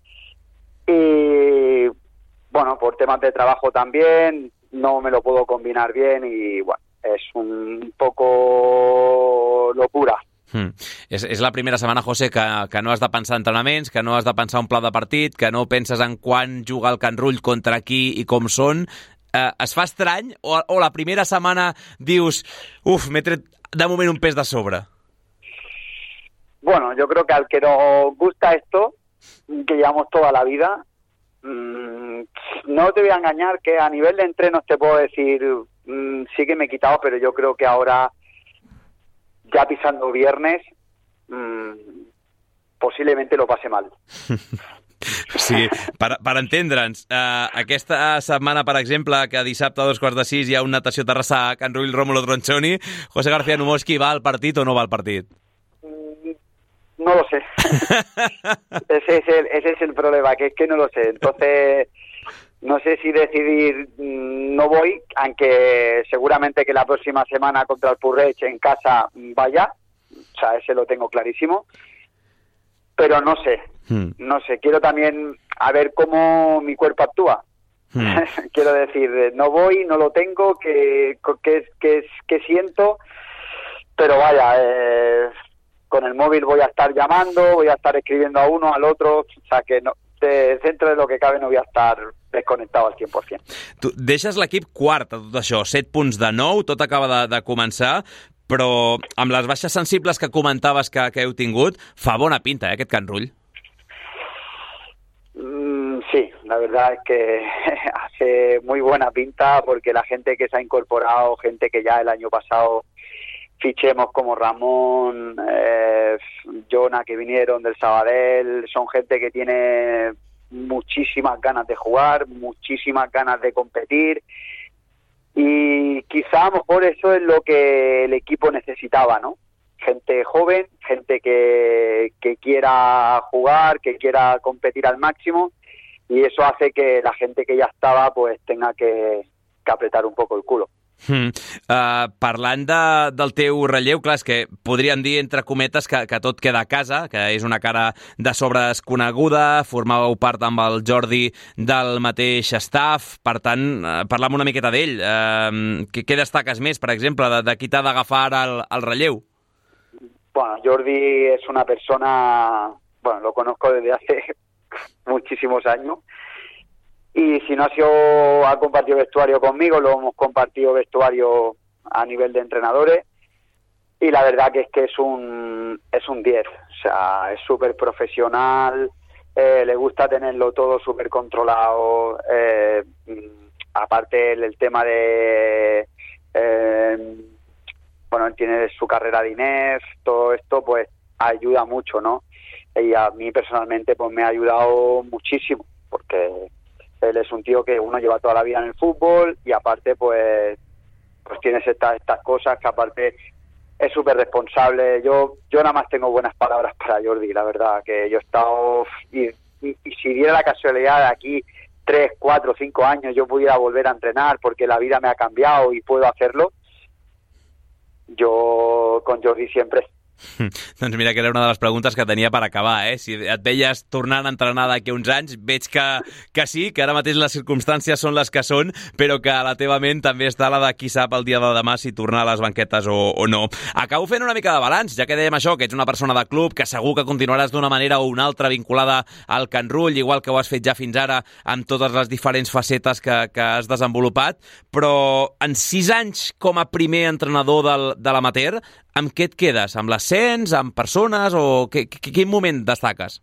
Y, bueno, por temas de trabajo también, no me lo puedo combinar bien y, bueno, es un poco locura És la primera setmana, José, que no has de pensar entrenaments, que no has de pensar un pla de partit, que no penses en quan jugar el Can Rull, contra qui i com són. Es fa estrany o la primera setmana dius m'he tret de moment un pes de sobre? Bueno, yo creo que al que nos gusta esto, que llevamos toda la vida, no te voy a engañar que a nivel de entrenos te puedo decir, sí que me he quitado, pero yo creo que ahora, ya pisando viernes, posiblemente lo pase mal. Sí, per entendre'ns, aquesta setmana, per exemple, que dissabte a 5:15 hi ha un natació Terrassa a Can Rull Rómulo Tronchoni, José García Numoski va al partit o no va al partit? No lo sé. Ese es el problema, que es que no lo sé. Entonces, no sé si decidir no voy, aunque seguramente que la próxima semana contra el Purreig en casa vaya. O sea, ese lo tengo clarísimo. Pero no sé. No sé. Quiero también a ver cómo mi cuerpo actúa. Quiero decir, no voy, no lo tengo, que siento. Pero vaya, con el móvil voy a estar llamando, voy a estar escribiendo a uno, al otro, o sea que no, dentro de lo que cabe no voy a estar desconectado al 100%. Tu deixes l'equip quart a tot això, 7 punts de 9, tot acaba de començar, però amb les baixes sensibles que comentaves que heu tingut, fa bona pinta, aquest Can Rull. Sí, la verdad es que hace muy buena pinta porque la gente que se ha incorporado, gente que ya el año pasado fichemos como Ramón, Jonah, que vinieron del Sabadell, son gente que tiene muchísimas ganas de jugar, muchísimas ganas de competir y quizá a lo mejor eso es lo que el equipo necesitaba, ¿no? Gente joven, gente que quiera jugar, que quiera competir al máximo y eso hace que la gente que ya estaba pues tenga que apretar un poco el culo. Parlant del teu relleu, clar, és que podríem dir entre cometes que tot queda a casa, que és una cara de sobres coneguda, formàveu part amb el Jordi del mateix staff, per tant, parlam una miqueta d'ell. Què destaques més, per exemple, de qui t'ha d'agafar el relleu? Bueno, Jordi es una persona, bueno, lo conozco desde hace muchísimos años. Y si no ha compartido vestuario conmigo, lo hemos compartido vestuario a nivel de entrenadores y la verdad que es un 10, o sea, es súper profesional, le gusta tenerlo todo súper controlado, aparte el tema de, bueno, tiene su carrera de INEF, todo esto pues ayuda mucho, ¿no? Y a mí personalmente pues me ha ayudado muchísimo porque él es un tío que uno lleva toda la vida en el fútbol y aparte pues tienes estas cosas que aparte es súper responsable. Yo nada más tengo buenas palabras para Jordi, la verdad, que yo he estado y si diera la casualidad de aquí 3, 4, 5 años yo pudiera volver a entrenar porque la vida me ha cambiado y puedo hacerlo, yo con Jordi siempre. Doncs mira que era una de les preguntes que tenia per acabar, Si et veies tornant a entrenar d'aquí uns anys, veig que sí, que ara mateix les circumstàncies són les que són, però que a la teva ment també està la de qui sap el dia de demà si tornar a les banquetes o no. Acabo fent una mica de balanç, ja que dèiem això, que ets una persona de club, que segur que continuaràs d'una manera o una altra vinculada al Can Rull, igual que ho has fet ja fins ara amb totes les diferents facetes que has desenvolupat, però en 6 anys com a primer entrenador de l'amateur, amb què et quedes? Amb l'ascens, amb persones o quin moment destaques?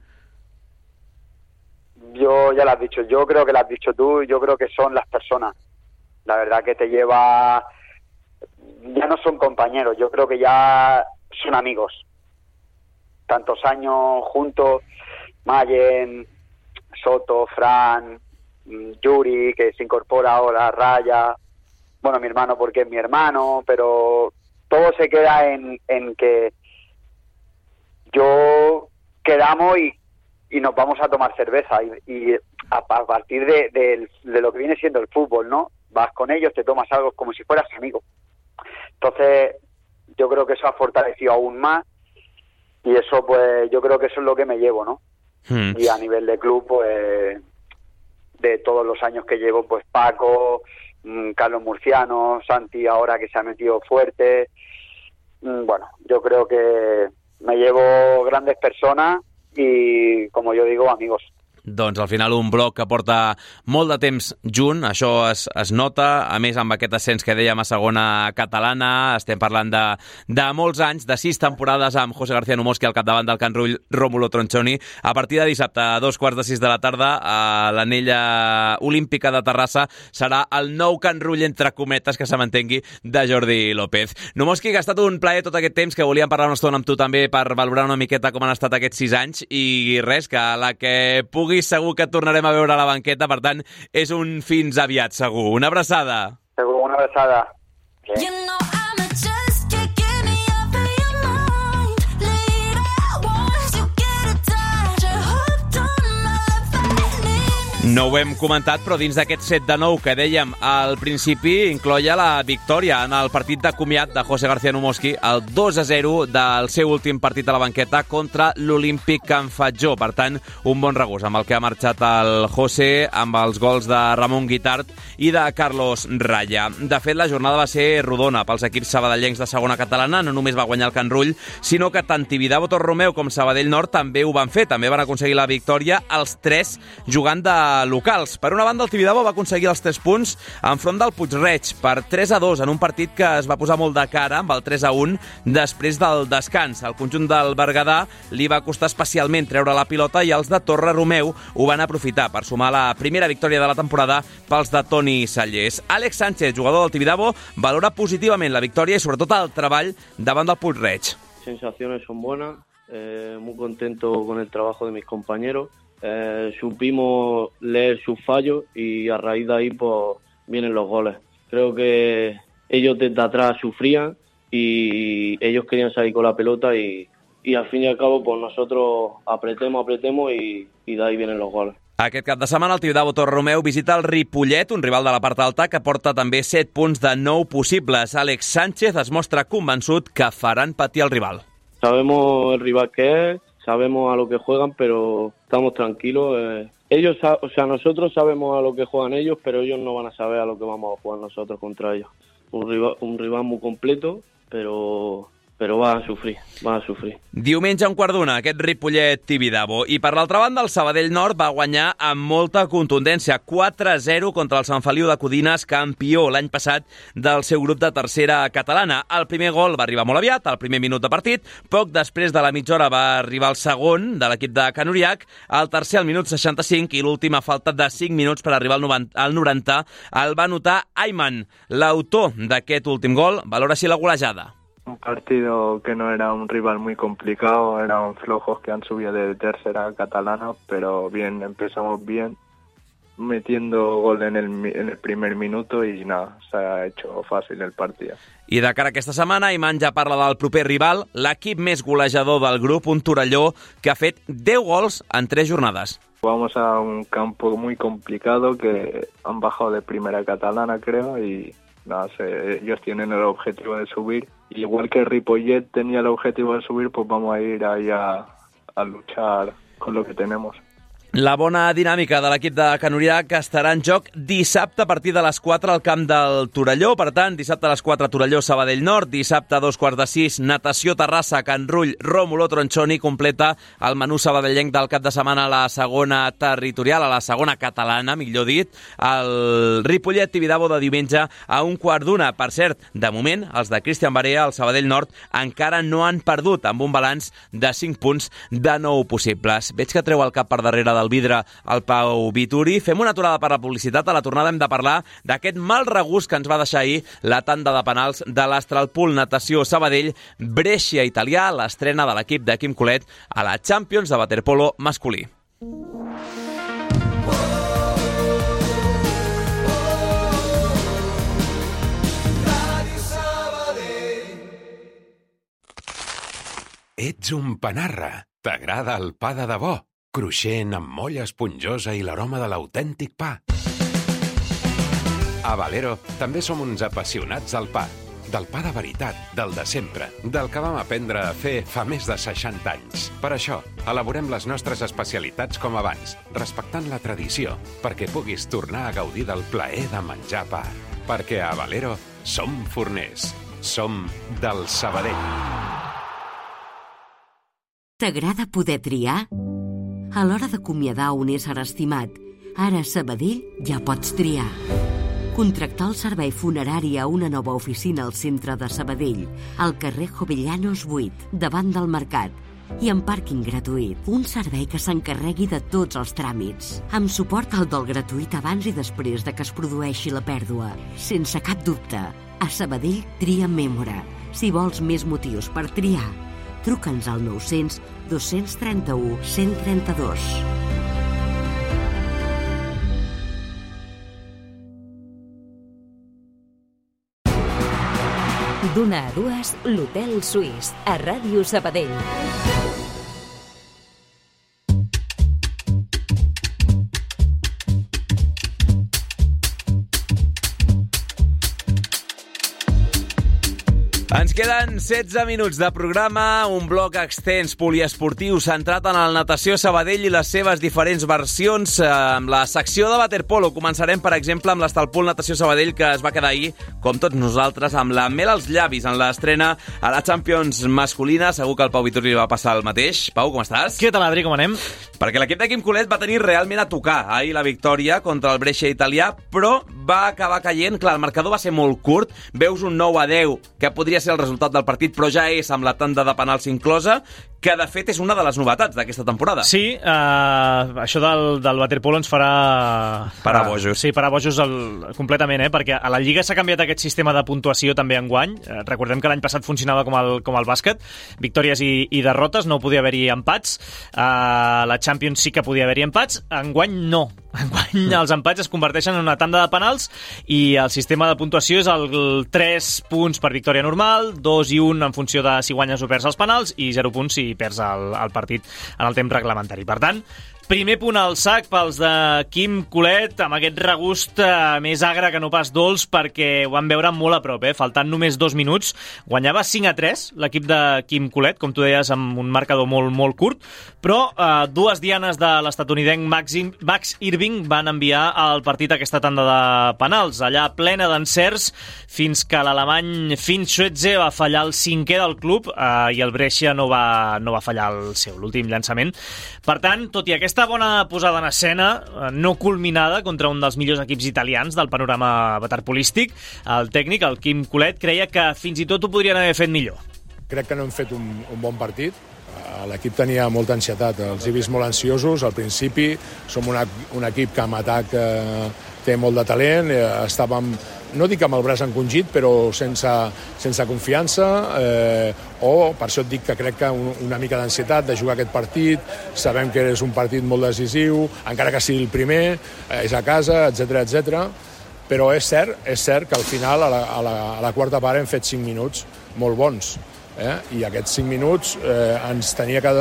Yo ya lo has dicho, yo creo que lo has dicho tú, yo creo que son las personas. La verdad que te lleva, ya no son compañeros, yo creo que ya son amigos. Tantos años juntos, Mayen, Soto, Fran, Yuri, que se incorpora ahora, Raya, bueno, mi hermano porque es mi hermano, pero todo se queda en que yo quedamos y nos vamos a tomar cerveza y a partir de lo que viene siendo el fútbol, ¿no? Vas con ellos, te tomas algo como si fueras amigo. Entonces, yo creo que eso ha fortalecido aún más y eso, pues, yo creo que eso es lo que me llevo, ¿no? Y a nivel de club, pues, de todos los años que llevo, pues Paco, Carlos Murciano, Santi ahora que se ha metido fuerte, bueno, yo creo que me llevo grandes personas y, como yo digo, amigos. Doncs al final un bloc que porta molt de temps junt, això es nota, a més amb aquest ascens que dèiem a segona catalana, estem parlant de molts anys, de 6 temporades amb José García Numoschi al capdavant del Can Rull, Rómulo Tronchoni. A partir de dissabte a 5:15 de la tarda a l'Anella Olímpica de Terrassa serà el nou Can Rull, entre cometes, que se m'entengui, de Jordi López. Numoschi, que ha estat un plaer tot aquest temps, que volíem parlar una estona amb tu també per valorar una miqueta com han estat aquests 6 anys, i res, que la que pugui segur que et tornarem a veure a la banqueta, per tant, és un fins aviat, segur. Una abraçada. Segur, una abraçada. No ho hem comentat, però dins d'aquest 7-9 que dèiem al principi incloia la victòria en el partit de comiat de José García Numoschi, el 2-0 del seu últim partit a la banqueta contra l'Olímpic Can Fatjó. Per tant, un bon regús amb el que ha marxat el José, amb els gols de Ramon Guitart i de Carlos Raya. De fet, la jornada va ser rodona pels equips sabadellencs de segona catalana. No només va guanyar el Can Rull, sinó que tant Tibidabo Torromeu com Sabadell Nord també ho van fer. També van aconseguir la victòria els 3 jugant de locals. Per una banda, el Tibidabo va aconseguir els 3 punts enfront del Puig-reig per 3-2 en un partit que es va posar molt de cara amb el 3-1 després del descans. El conjunt del Berguedà li va costar especialment treure la pilota i els de Torre Romeu ho van aprofitar per sumar la primera victòria de la temporada pels de Toni Sallés. Àlex Sánchez, jugador del Tibidabo, valora positivament la victòria i sobretot el treball davant del Puig-reig. Sensaciones son buenas, muy contento con el trabajo de mis compañeros. Supimos leer sus fallos y a raíz de ahí pues vienen los goles. Creo que ellos desde atrás sufrían y ellos querían salir con la pelota y al fin y al cabo pues nosotros apretemos y de ahí vienen los goles. Aquest cap de setmana el Tibidabo Torromeu visita el Ripollet, un rival de la part alta que porta també 7 punts de 9 possibles. Àlex Sánchez es mostra convençut que faran patir el rival. Sabemos el rival que es, sabemos a lo que juegan, pero estamos tranquilos. Nosotros sabemos a lo que juegan ellos, pero ellos no van a saber a lo que vamos a jugar nosotros contra ellos. Un rival muy completo, pero van a sufrir. Diumenge a 1:15, aquest Ripollet-Tibidabo. I per l'altra banda, el Sabadell Nord va guanyar amb molta contundència, 4-0 contra el Sant Feliu de Codines, campió l'any passat del seu grup de tercera catalana. El primer gol va arribar molt aviat, al primer minut de partit. Poc després de la mitja hora va arribar el segon de l'equip de Can Uriach, el tercer al minut 65 i l'última falta de 5 minuts per arribar al 90 el va anotar Ayman. L'autor d'aquest últim gol valora així la golejada. Un partido que no era un rival muy complicado, eran flojos que han subido de tercera catalana, pero bien, empezamos bien, metiendo gol en el primer minuto y nada, se ha hecho fácil el partido. I de cara a aquesta setmana, Ayman ja parla del proper rival, l'equip més golejador del grup, un Torelló, que ha fet 10 gols en 3 jornades. Vamos a un campo muy complicado que han bajado de primera catalana, creo, y nada, ellos tienen el objetivo de subir. Igual que Ripollet tenía el objetivo de subir, pues vamos a ir ahí a luchar con lo que tenemos. La bona dinàmica de l'equip de Can Uriach estarà en joc dissabte a partir de les 4 al camp del Torelló. Per tant, dissabte a les 4 Torelló, Sabadell Nord, dissabte a 5:15 Natació Terrassa, Can Rull, Rómulo Tronchoni. Completa el menú sabadellenc del cap de setmana a la segona territorial, a la segona catalana, millor dit, el Ripollet-Tibidabo de diumenge a 1:15. Per cert, de moment, els de Cristian Barea, el Sabadell Nord, encara no han perdut, amb un balanç de 5 punts de 9 possibles. Veig que treu el cap per darrere del vidre el Pau Vituri. Fem una aturada per la publicitat. A la tornada hem de parlar d'aquest mal regust que ens va deixar ahir la tanda de penals de l'Astralpool Natació Sabadell, Brescia italià, l'estrena de l'equip de Quim Colet a la Champions de waterpolo masculí. Ets un panarra. T'agrada el pa de debò? Cruixent, amb molla esponjosa i l'aroma de l'autèntic pa. A Valero també som uns apassionats del pa. Del pa de veritat, del de sempre, del que vam aprendre a fer fa més de 60 anys. Per això, elaborem les nostres especialitats com abans, respectant la tradició, perquè puguis tornar a gaudir del plaer de menjar pa. Perquè a Valero som forners. Som del Sabadell. T'agrada poder triar? A l'hora d'acomiadar un ésser estimat, ara a Sabadell ja pots triar. Contractar el servei funerari a una nova oficina al centre de Sabadell, al carrer Jovellanos 8, davant del mercat, i amb pàrquing gratuït. Un servei que s'encarregui de tots els tràmits, amb suport al dol gratuït abans i després de que es produeixi la pèrdua. Sense cap dubte, a Sabadell tria Mémora. Si vols més motius per triar, truca'ns al 900 231 132. D'una a dues, l'Hotel Suís, a Ràdio Sabadell. Ens queden 16 minuts de programa, un bloc extens poliesportiu centrat en el natació Sabadell i les seves diferents versions. Amb la secció de waterpolo començarem, per exemple, amb l'Estalpol Natació Sabadell, que es va quedar ahir, com tots nosaltres, amb la mel als llavis en l'estrena a la Champions masculina. Segur que al Pau Vitori li va passar el mateix. Pau, com estàs? Què tal, Adri, com anem? Perquè l'equip de Quim Colet va tenir realment a tocar ahir la victòria contra el Brescia italià, però va acabar caient. Clar, el marcador va ser molt curt. Veus un 9-10, que podria ser el resultat del partit, però ja és amb la tanda de penals inclosa, que de fet és una de les novetats d'aquesta temporada. Sí, això del waterpolo ens farà... Parar bojos. Sí, parar bojos completament, perquè a la Lliga s'ha canviat aquest sistema de puntuació també enguany. Recordem que l'any passat funcionava com el bàsquet, victòries i derrotes, no podia haver-hi empats. A la Champions sí que podia haver-hi empats, enguany no. Enguany els empats es converteixen en una tanda de penals i el sistema de puntuació és el 3 punts per victòria normal, 2 i 1 en funció de si guanyes o perds els penals i 0 punts si perds el partit en el temps reglamentari. Per tant, primer punt al sac pels de Quim Colet, amb aquest regust més agre que no pas dolç, perquè ho van veure molt a prop, faltant només 2 minuts. Guanyava 5-3 l'equip de Quim Colet, com tu deies, amb un marcador molt, molt curt, però dues dianes de l'estatunidenc Max Irving van enviar al partit aquesta tanda de penals, allà plena d'encerts, fins que l'alemany Finn Schwetze va fallar el 5è del club i el Brescia no va fallar el seu, l'últim llançament. Per tant, tot i aquesta bona posada en escena, no culminada contra un dels millors equips italians del panorama waterpolístic, el tècnic, el Quim Colet, creia que fins i tot ho podrien haver fet millor. Crec que no hem fet un bon partit. L'equip tenia molta ansietat, els he vist molt ansiosos al principi. Som un equip que en atac té molt de talent, estàvem, no dic amb el braç encongit, però sense confiança, o per això et dic que crec que una mica d'ansietat de jugar aquest partit. Sabem que és un partit molt decisiu, encara que sigui el primer, és a casa, etc. Però és cert que al final, a la quarta part, hem fet 5 minuts molt bons, i aquests 5 minuts ens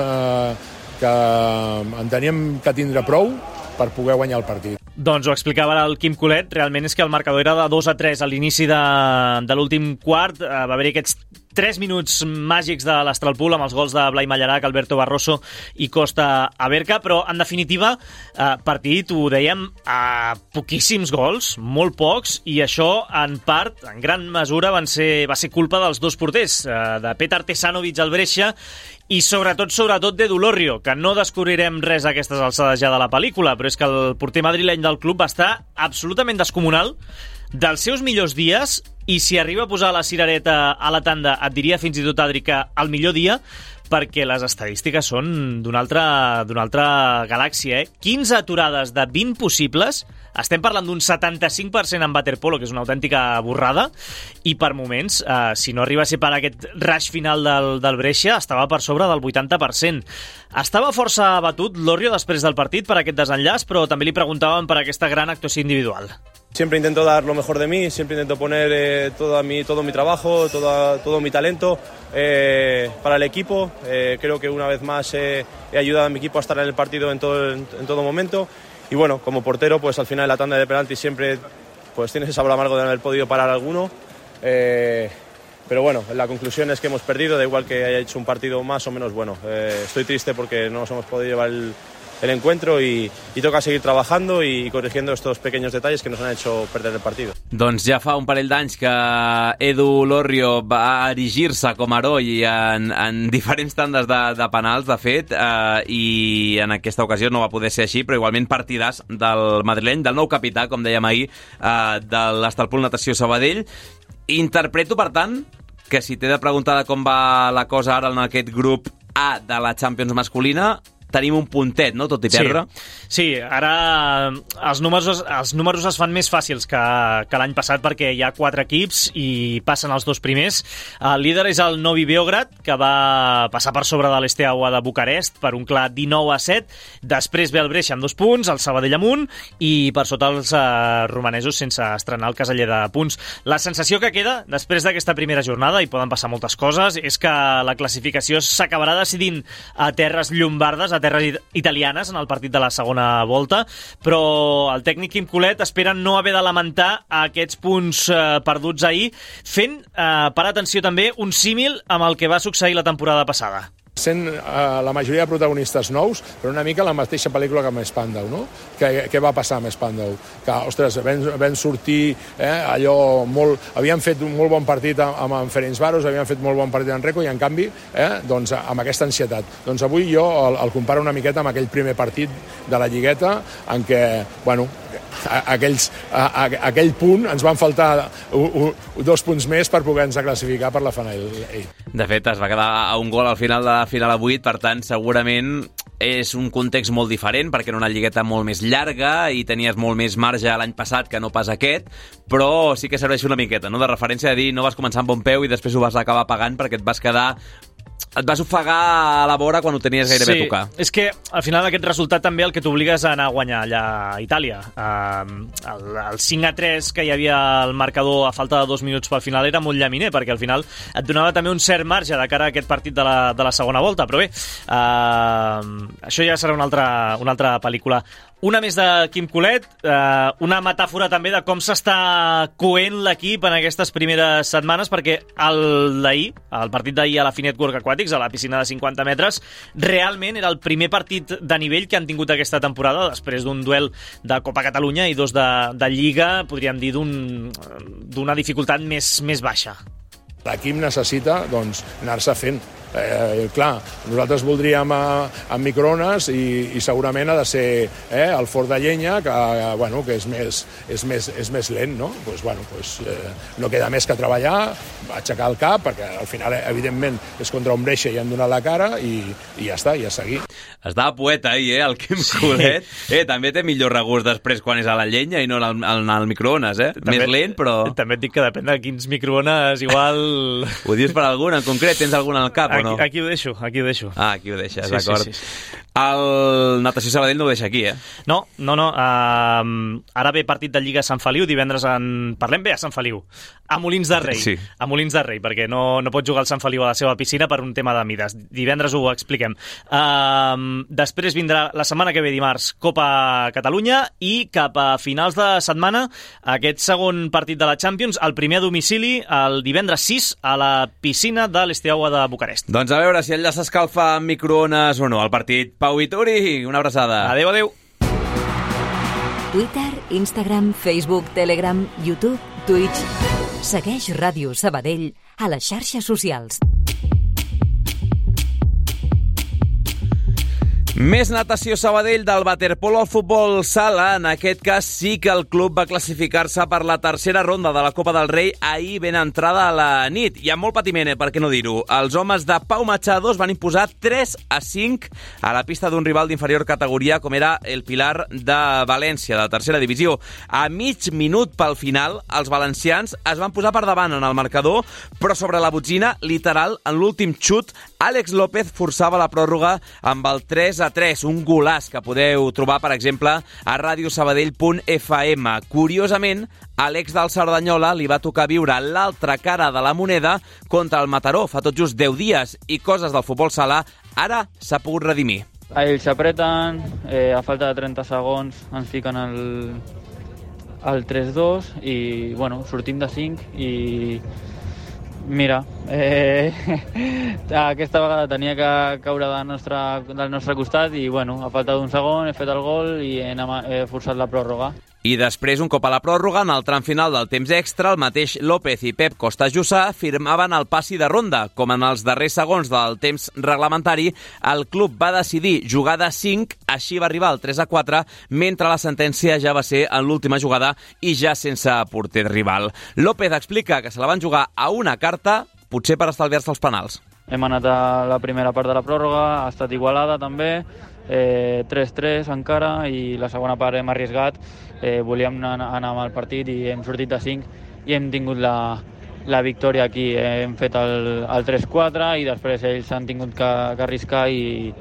teníem que tindre prou per poder guanyar el partit. Doncs ho explicava el Quim Colet, realment és que el marcador era de 2-3 a l'inici de l'últim quart, va haver-hi aquests 3 minuts màgics de l'Astralpool amb els gols de Blai Mallarac, Alberto Barroso i Costa Aberca, però en definitiva partit, ho dèiem, a poquíssims gols, molt pocs, i això en part, en gran mesura, va ser culpa dels dos porters, de Petar Tesanovic al Brescia i sobretot de Dulorrio, que no descobrirem res a aquestes alçades ja de la pel·lícula, però és que el porter madrileny del club va estar absolutament descomunal, dels seus millors dies, i si arriba a posar la cirereta a la tanda, et diria fins i tot, Adri, que el millor dia, perquè les estadístiques són d'una altra galàxia. 15 aturades de 20 possibles, estem parlant d'un 75% en waterpolo, que és una autèntica borrada, i per moments, si no arriba a ser per aquest rush final del Brescia, estava per sobre del 80%. Estava força abatut Lorrio després del partit per aquest desenllaç, però també li preguntaven per aquesta gran actuació individual. Siempre intento dar lo mejor de mí, siempre intento poner todo mi trabajo, todo mi talento para el equipo. Creo que una vez más he ayudado a mi equipo a estar en el partido en todo momento. Y bueno, como portero, pues al final en la tanda de penaltis siempre pues tienes ese sabor amargo de no haber podido parar alguno. Pero bueno, la conclusión es que hemos perdido, da igual que haya hecho un partido más o menos bueno. Estoy triste porque no nos hemos podido llevar el encuentro y toca seguir trabajando y corrigiendo estos pequeños detalles que nos han hecho perder el partido. Doncs ja fa un parell d'anys que Edu Lorrio va erigir-se com a heroi en diferents tandes de penals, de fet, i en aquesta ocasió no va poder ser així, però igualment partidàs del madrileny, del nou capità, com dèiem ahir, de l'Estalpul Natació Sabadell. Interpreto, per tant, que si t'he de preguntar com va la cosa ara en aquest grup A de la Champions masculina, tenim un puntet, no?, tot i perdre. Sí, ara els números es fan més fàcils que l'any passat perquè hi ha 4 equips i passen els 2 primers. El líder és el Novi Beograd, que va passar per sobre de l'Esteaua de Bucarest per un clar 19-7. Després ve el Brescia amb 2 punts, el Sabadell amb 1 i per sota els romanesos sense estrenar el caseller de punts. La sensació que queda després d'aquesta primera jornada, i poden passar moltes coses, és que la classificació s'acabarà decidint a terres llombardes, a terres italianes en el partit de la segona volta, però el tècnic Quim Colet espera no haver de lamentar aquests punts perduts ahir, fent, per atenció també, un símil amb el que va succeir la temporada passada. Sent la majoria de protagonistes nous, però una mica la mateixa pel·lícula que amb Spandau, no? Què va passar amb Spandau? Que, ostres, vam sortir allò molt... Havien fet un molt bon partit amb en Ferencváros, havien fet molt bon partit amb Reco, i en canvi, doncs, amb aquesta ansietat. Doncs avui jo el comparo una miqueta amb aquell primer partit de la Lligueta, en què, bueno, aquell punt ens van faltar 2 punts més per poder-nos classificar per la Final 8. De fet, es va quedar a un gol al final de la Final 8, per tant, segurament és un context molt diferent, perquè era una lligueta molt més llarga i tenies molt més marge l'any passat que no pas aquest, però sí que serveix una miqueta, no?, de referència a dir no vas començar amb bon peu i després ho vas acabar pagant perquè et vas ofegar a la vora quan ho tenies gairebé a tocar. És que al final aquest resultat també el que t'obliga és a anar a guanyar allà a Itàlia. El 5-3 que hi havia al marcador a falta de 2 minuts pel final era molt llaminer, perquè al final et donava també un cert marge de cara a aquest partit de la segona volta, però bé, això ja serà una altra pel·lícula. Una més de Quim Colet, una metàfora també de com s'està coent l'equip en aquestes primeres setmanes, perquè el partit d'ahir a la Finet World Aquatics, a la piscina de 50 metres, realment era el primer partit de nivell que han tingut aquesta temporada, després d'un duel de Copa Catalunya i 2 de Lliga, podríem dir d'una dificultat més baixa. L'equip necessita, doncs, anar-se fent. Clar, nosaltres voldríem amb microones i segurament ha de ser el forn de llenya, que és més lent, no? No queda més que treballar, aixecar el cap, perquè al final, evidentment, és contra un Brescia i han donat la cara i ja està, i a seguir. Estava poeta ahir, el Quim Colet. També té millor regust després quan és a la llenya i no al microones, Més lent, però... També et dic que depèn de quins microones, igual... Ho dius per algun en concret? Tens algun al cap? No? Aquí ho deixo. Ah, aquí ho deixes, sí, d'acord. Sí. El Natació Sabadell no ho deixa aquí, No. Ara ve partit de Lliga a Sant Feliu, divendres parlem bé a Sant Feliu, a Molins de Rei. Sí. A Molins de Rei, perquè no pot jugar el Sant Feliu a la seva piscina per un tema de mides. Divendres ho expliquem. Després vindrà la setmana que ve, dimarts, Copa Catalunya, i cap a finals de setmana, aquest segon partit de la Champions, el primer a domicili, el divendres 6, a la piscina de l'Esteaua de Bucarest. Doncs a veure si allà s'escalfa amb microones o no. El partit Pau Vituri, una abraçada. Adéu. Twitter, Instagram, Facebook, Telegram, YouTube, Twitch. Segueix Ràdio Sabadell a les xarxes socials. Més natació Sabadell, del waterpolo al futbol sala. En aquest cas sí que el club va classificar-se per la tercera ronda de la Copa del Rei ahir ben entrada a la nit. I amb molt patiment, per què no dir-ho. Els homes de Pau Machado van imposar 3-5 a la pista d'un rival d'inferior categoria com era el Pilar de València, de tercera divisió. A mig minut pel final, els valencians es van posar per davant en el marcador, però sobre la botzina, literal, en l'últim xut, Àlex López forçava la pròrroga amb el 3-3, un golaç que podeu trobar, per exemple, a radiosabadell.fm. Curiosament, a l'ex del Cerdanyola li va tocar viure l'altra cara de la moneda contra el Mataró fa tot just 10 dies i coses del futbol sala ara s'ha pogut redimir. Ells s'apreten, a falta de 30 segons ens fiquen el 3-2 i bueno, sortim de 5 i Mira, aquesta vegada tenia que caure del nostre costat i, bueno, a falta d'un segon he fet el gol i he forçat la pròrroga. I després, un cop a la pròrroga, en el tram final del temps extra, el mateix López i Pep Costa-Jussà firmaven el passi de ronda. Com en els darrers segons del temps reglamentari, el club va decidir jugar de 5, així va arribar al 3-4, mentre la sentència ja va ser en l'última jugada i ja sense porter rival. López explica que se la van jugar a una carta, potser per estalviar-se els penals. Hem anat a la primera part de la pròrroga, ha estat igualada també, 3-3 encara, i la segona part hem arriesgat. Volíem anar amb el partit i hem sortit de 5 i hem tingut la victòria aquí. Hem fet el 3-4 i després ells han tingut que arriscar i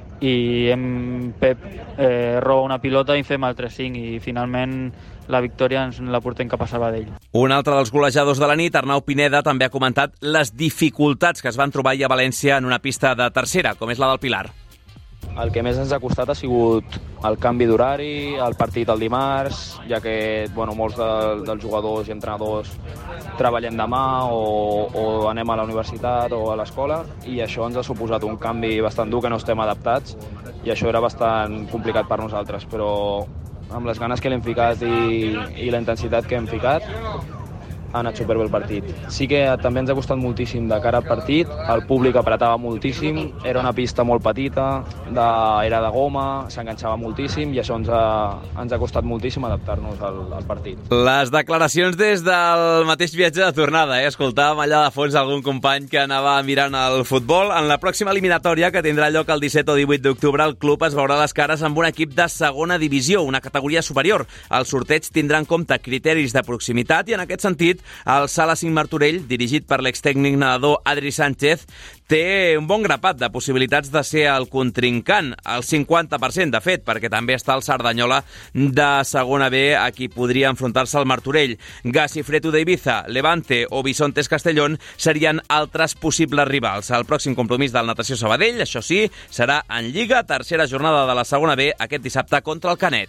Pep roba una pilota i fem el 3-5 i finalment la victòria ens la portem cap a Sabadell. Un altre dels golejadors de la nit, Arnau Pineda, també ha comentat les dificultats que es van trobar ahir a València en una pista de tercera, com és la del Pilar. El que més ens ha costat ha sigut el canvi d'horari, el partit el dimarts, ja que molts dels jugadors i entrenadors treballem demà o anem a la universitat o a l'escola, i això ens ha suposat un canvi bastant dur, que no estem adaptats, i això era bastant complicat per nosaltres, però amb les ganes que l'hem ficat i la intensitat que hem ficat, ha anat superbé el partit. Sí que també ens ha costat moltíssim de cara al partit, el públic apretava moltíssim, era una pista molt petita, era de goma, s'enganxava moltíssim i això ens ha costat moltíssim adaptar-nos al partit. Les declaracions des del mateix viatge de tornada, escoltàvem allà de fons algun company que anava mirant el futbol. En la pròxima eliminatòria, que tindrà lloc el 17 o 18 d'octubre, el club es veurà les cares amb un equip de segona divisió, una categoria superior. El sorteig tindrà en compte criteris de proximitat i, en aquest sentit, el Sala 5 Martorell, dirigit per l'extècnic nedador Adri Sánchez, té un bon grapat de possibilitats de ser el contrincant, el 50% de fet, perquè també està el Cerdanyola de segona B, a qui podria enfrontar-se al Martorell. Gacifreto d'Ibiza, Levante o Bisontes Castellón serien altres possibles rivals. El pròxim compromís del Natació Sabadell, això sí, serà en Lliga, tercera jornada de la segona B, aquest dissabte contra el Canet.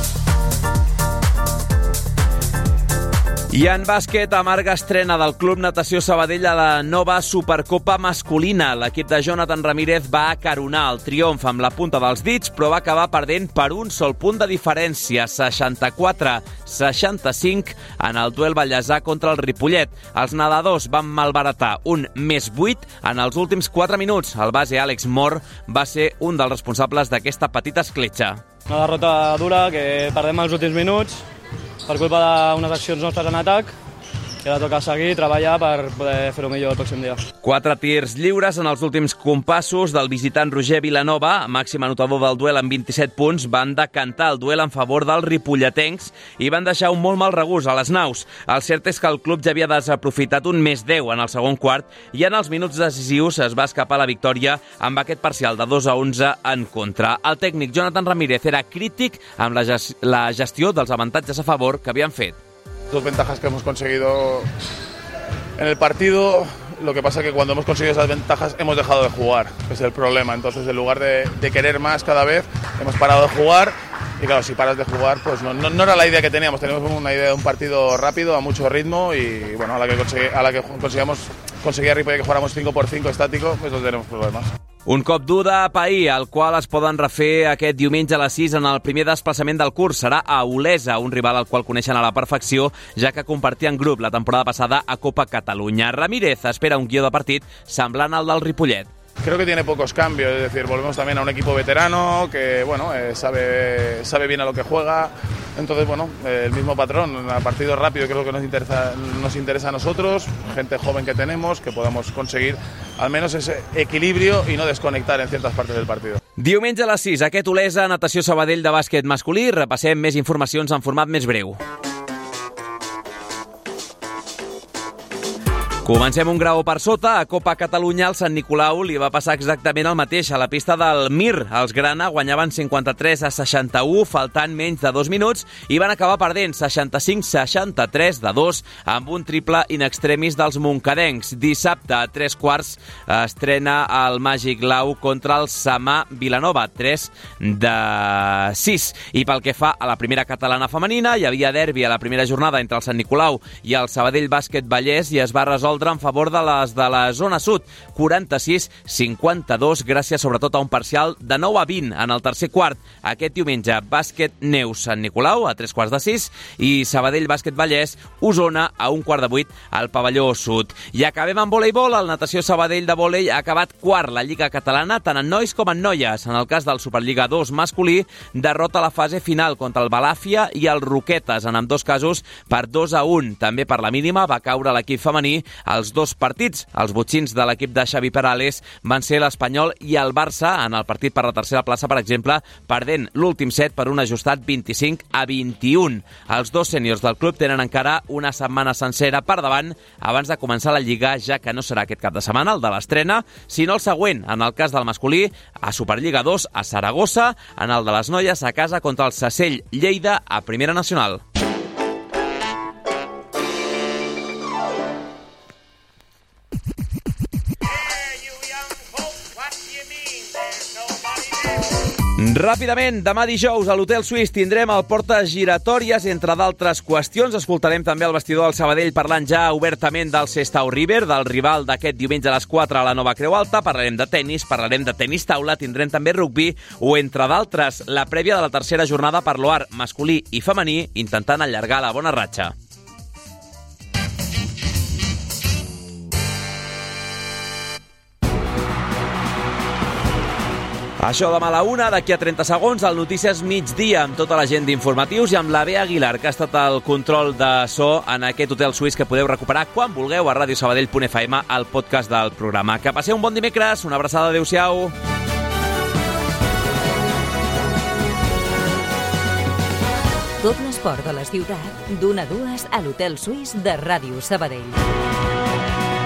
I en bàsquet, amarga estrena del Club Natació Sabadell a la nova Supercopa masculina. L'equip de Jonathan Ramírez va acaronar el triomf amb la punta dels dits, però va acabar perdent per un sol punt de diferència, 64-65, en el duel ballesà contra el Ripollet. Els nedadors van malbaratar un +8 en els últims 4 minuts. El base Àlex Mor va ser un dels responsables d'aquesta petita escletxa. Una derrota dura, que perdem els últims minuts per culpa d'unes accions nostres en atac, i ara toca seguir i treballar per poder fer-ho millor el pròxim dia. 4 tirs lliures en els últims compassos del visitant Roger Vilanova, màxim anotador del duel amb 27 punts, van decantar el duel en favor dels ripolletencs i van deixar un molt mal regust a les naus. El cert és que el club ja havia desaprofitat un +10 en el segon quart i en els minuts decisius es va escapar la victòria amb aquest parcial de 2-11 en contra. El tècnic Jonathan Ramírez era crític amb la gestió dels avantatges a favor que havien fet. Dos ventajas que hemos conseguido en el partido, lo que pasa es que cuando hemos conseguido esas ventajas hemos dejado de jugar, que es el problema. Entonces, en lugar de querer más cada vez, hemos parado de jugar y claro, si paras de jugar, pues no era la idea que teníamos una idea de un partido rápido, a mucho ritmo y bueno, a la que consigamos conseguir a Ripollet que jugáramos 5x5 estático, pues no tenemos problemas. Un cop dur de pair, el qual es poden refer aquest diumenge a les 6 en el primer desplaçament del curs. Serà a Olesa, un rival al qual coneixen a la perfecció, ja que compartien grup la temporada passada a Copa Catalunya. Ramírez espera un guió de partit semblant al del Ripollet. Creo que tiene pocos cambios, es decir, volvemos también a un equipo veterano que sabe bien a lo que juega. Entonces, el mismo patrón, a partidos rápidos, que es lo que nos interesa a nosotros, gente joven que tenemos, que podamos conseguir al menos ese equilibrio y no desconectar en ciertas partes del partido. Diumenge a les 6, aquest Olesa, Natació Sabadell de bàsquet masculí. Repassem més informacions en format més breu. Comencem un grau per sota. A Copa Catalunya al Sant Nicolau li va passar exactament el mateix a la pista del Mir. Els Grana guanyaven 53-61, faltant menys de 2 minuts, i van acabar perdent 65-63 de 2 amb un triple in extremis dels moncadencs. Dissabte a 3:15 estrena el Màgic Lau contra el Samà Vilanova, 3-6. I pel que fa a la primera catalana femenina, hi havia derbi a la primera jornada entre el Sant Nicolau i el Sabadell Bàsquet Vallès i es va resoldre resoldre en favor de les de la zona sud, 46-52, gràcies sobretot a un parcial de 9-20 en el tercer quart. Aquest diumenge, bàsquet Neus Sant Nicolau a 3:45 i Sabadell Bàsquet Vallès, Osona a 7:15 al pavelló sud. I acabem amb voleibol. El Natació Sabadell de vòlei ha acabat quart la Lliga Catalana, tant en nois com en noies. En el cas del Superliga 2 masculí, derrota a la fase final contra el Balàfia i el Roquetes, en ambdós casos per 2-1. També per la mínima va caure l'equip femení als dos partits. Els botxins de l'equip de Xavi Perales van ser l'Espanyol i el Barça, en el partit per la tercera plaça, per exemple, perdent l'últim set per un ajustat 25-21. Els dos sèniors del club tenen encara una setmana sencera per davant abans de començar la Lliga, ja que no serà aquest cap de setmana, el de l'estrena, sinó el següent, en el cas del masculí, a Superliga 2 a Saragossa, en el de les noies a casa contra el Sacell Lleida a Primera Nacional. Ràpidament, demà dijous a l'Hotel Suís tindrem el Portes Giratòries, entre d'altres qüestions. Escoltarem també el vestidor del Sabadell parlant ja obertament del Sestao River, del rival d'aquest diumenge a les 4 a la Nova Creu Alta. Parlarem de tennis taula, tindrem també rugbi o, entre d'altres, la prèvia de la tercera jornada per l'OAR masculí i femení, intentant allargar la bona ratxa. Això demà a la 1, d'aquí a 30 segons, al Notícies Migdia, amb tota la gent d'informatius i amb la Bea Aguilar, que ha estat el control de so en aquest Hotel Suís, que podeu recuperar quan vulgueu a radiosabadell.fm, al podcast del programa. Que passeu un bon dimecres, una abraçada, adéu-siau. Tot l'esport de la ciutat, d'1 a 2 a l'Hotel Suís de Ràdio Sabadell.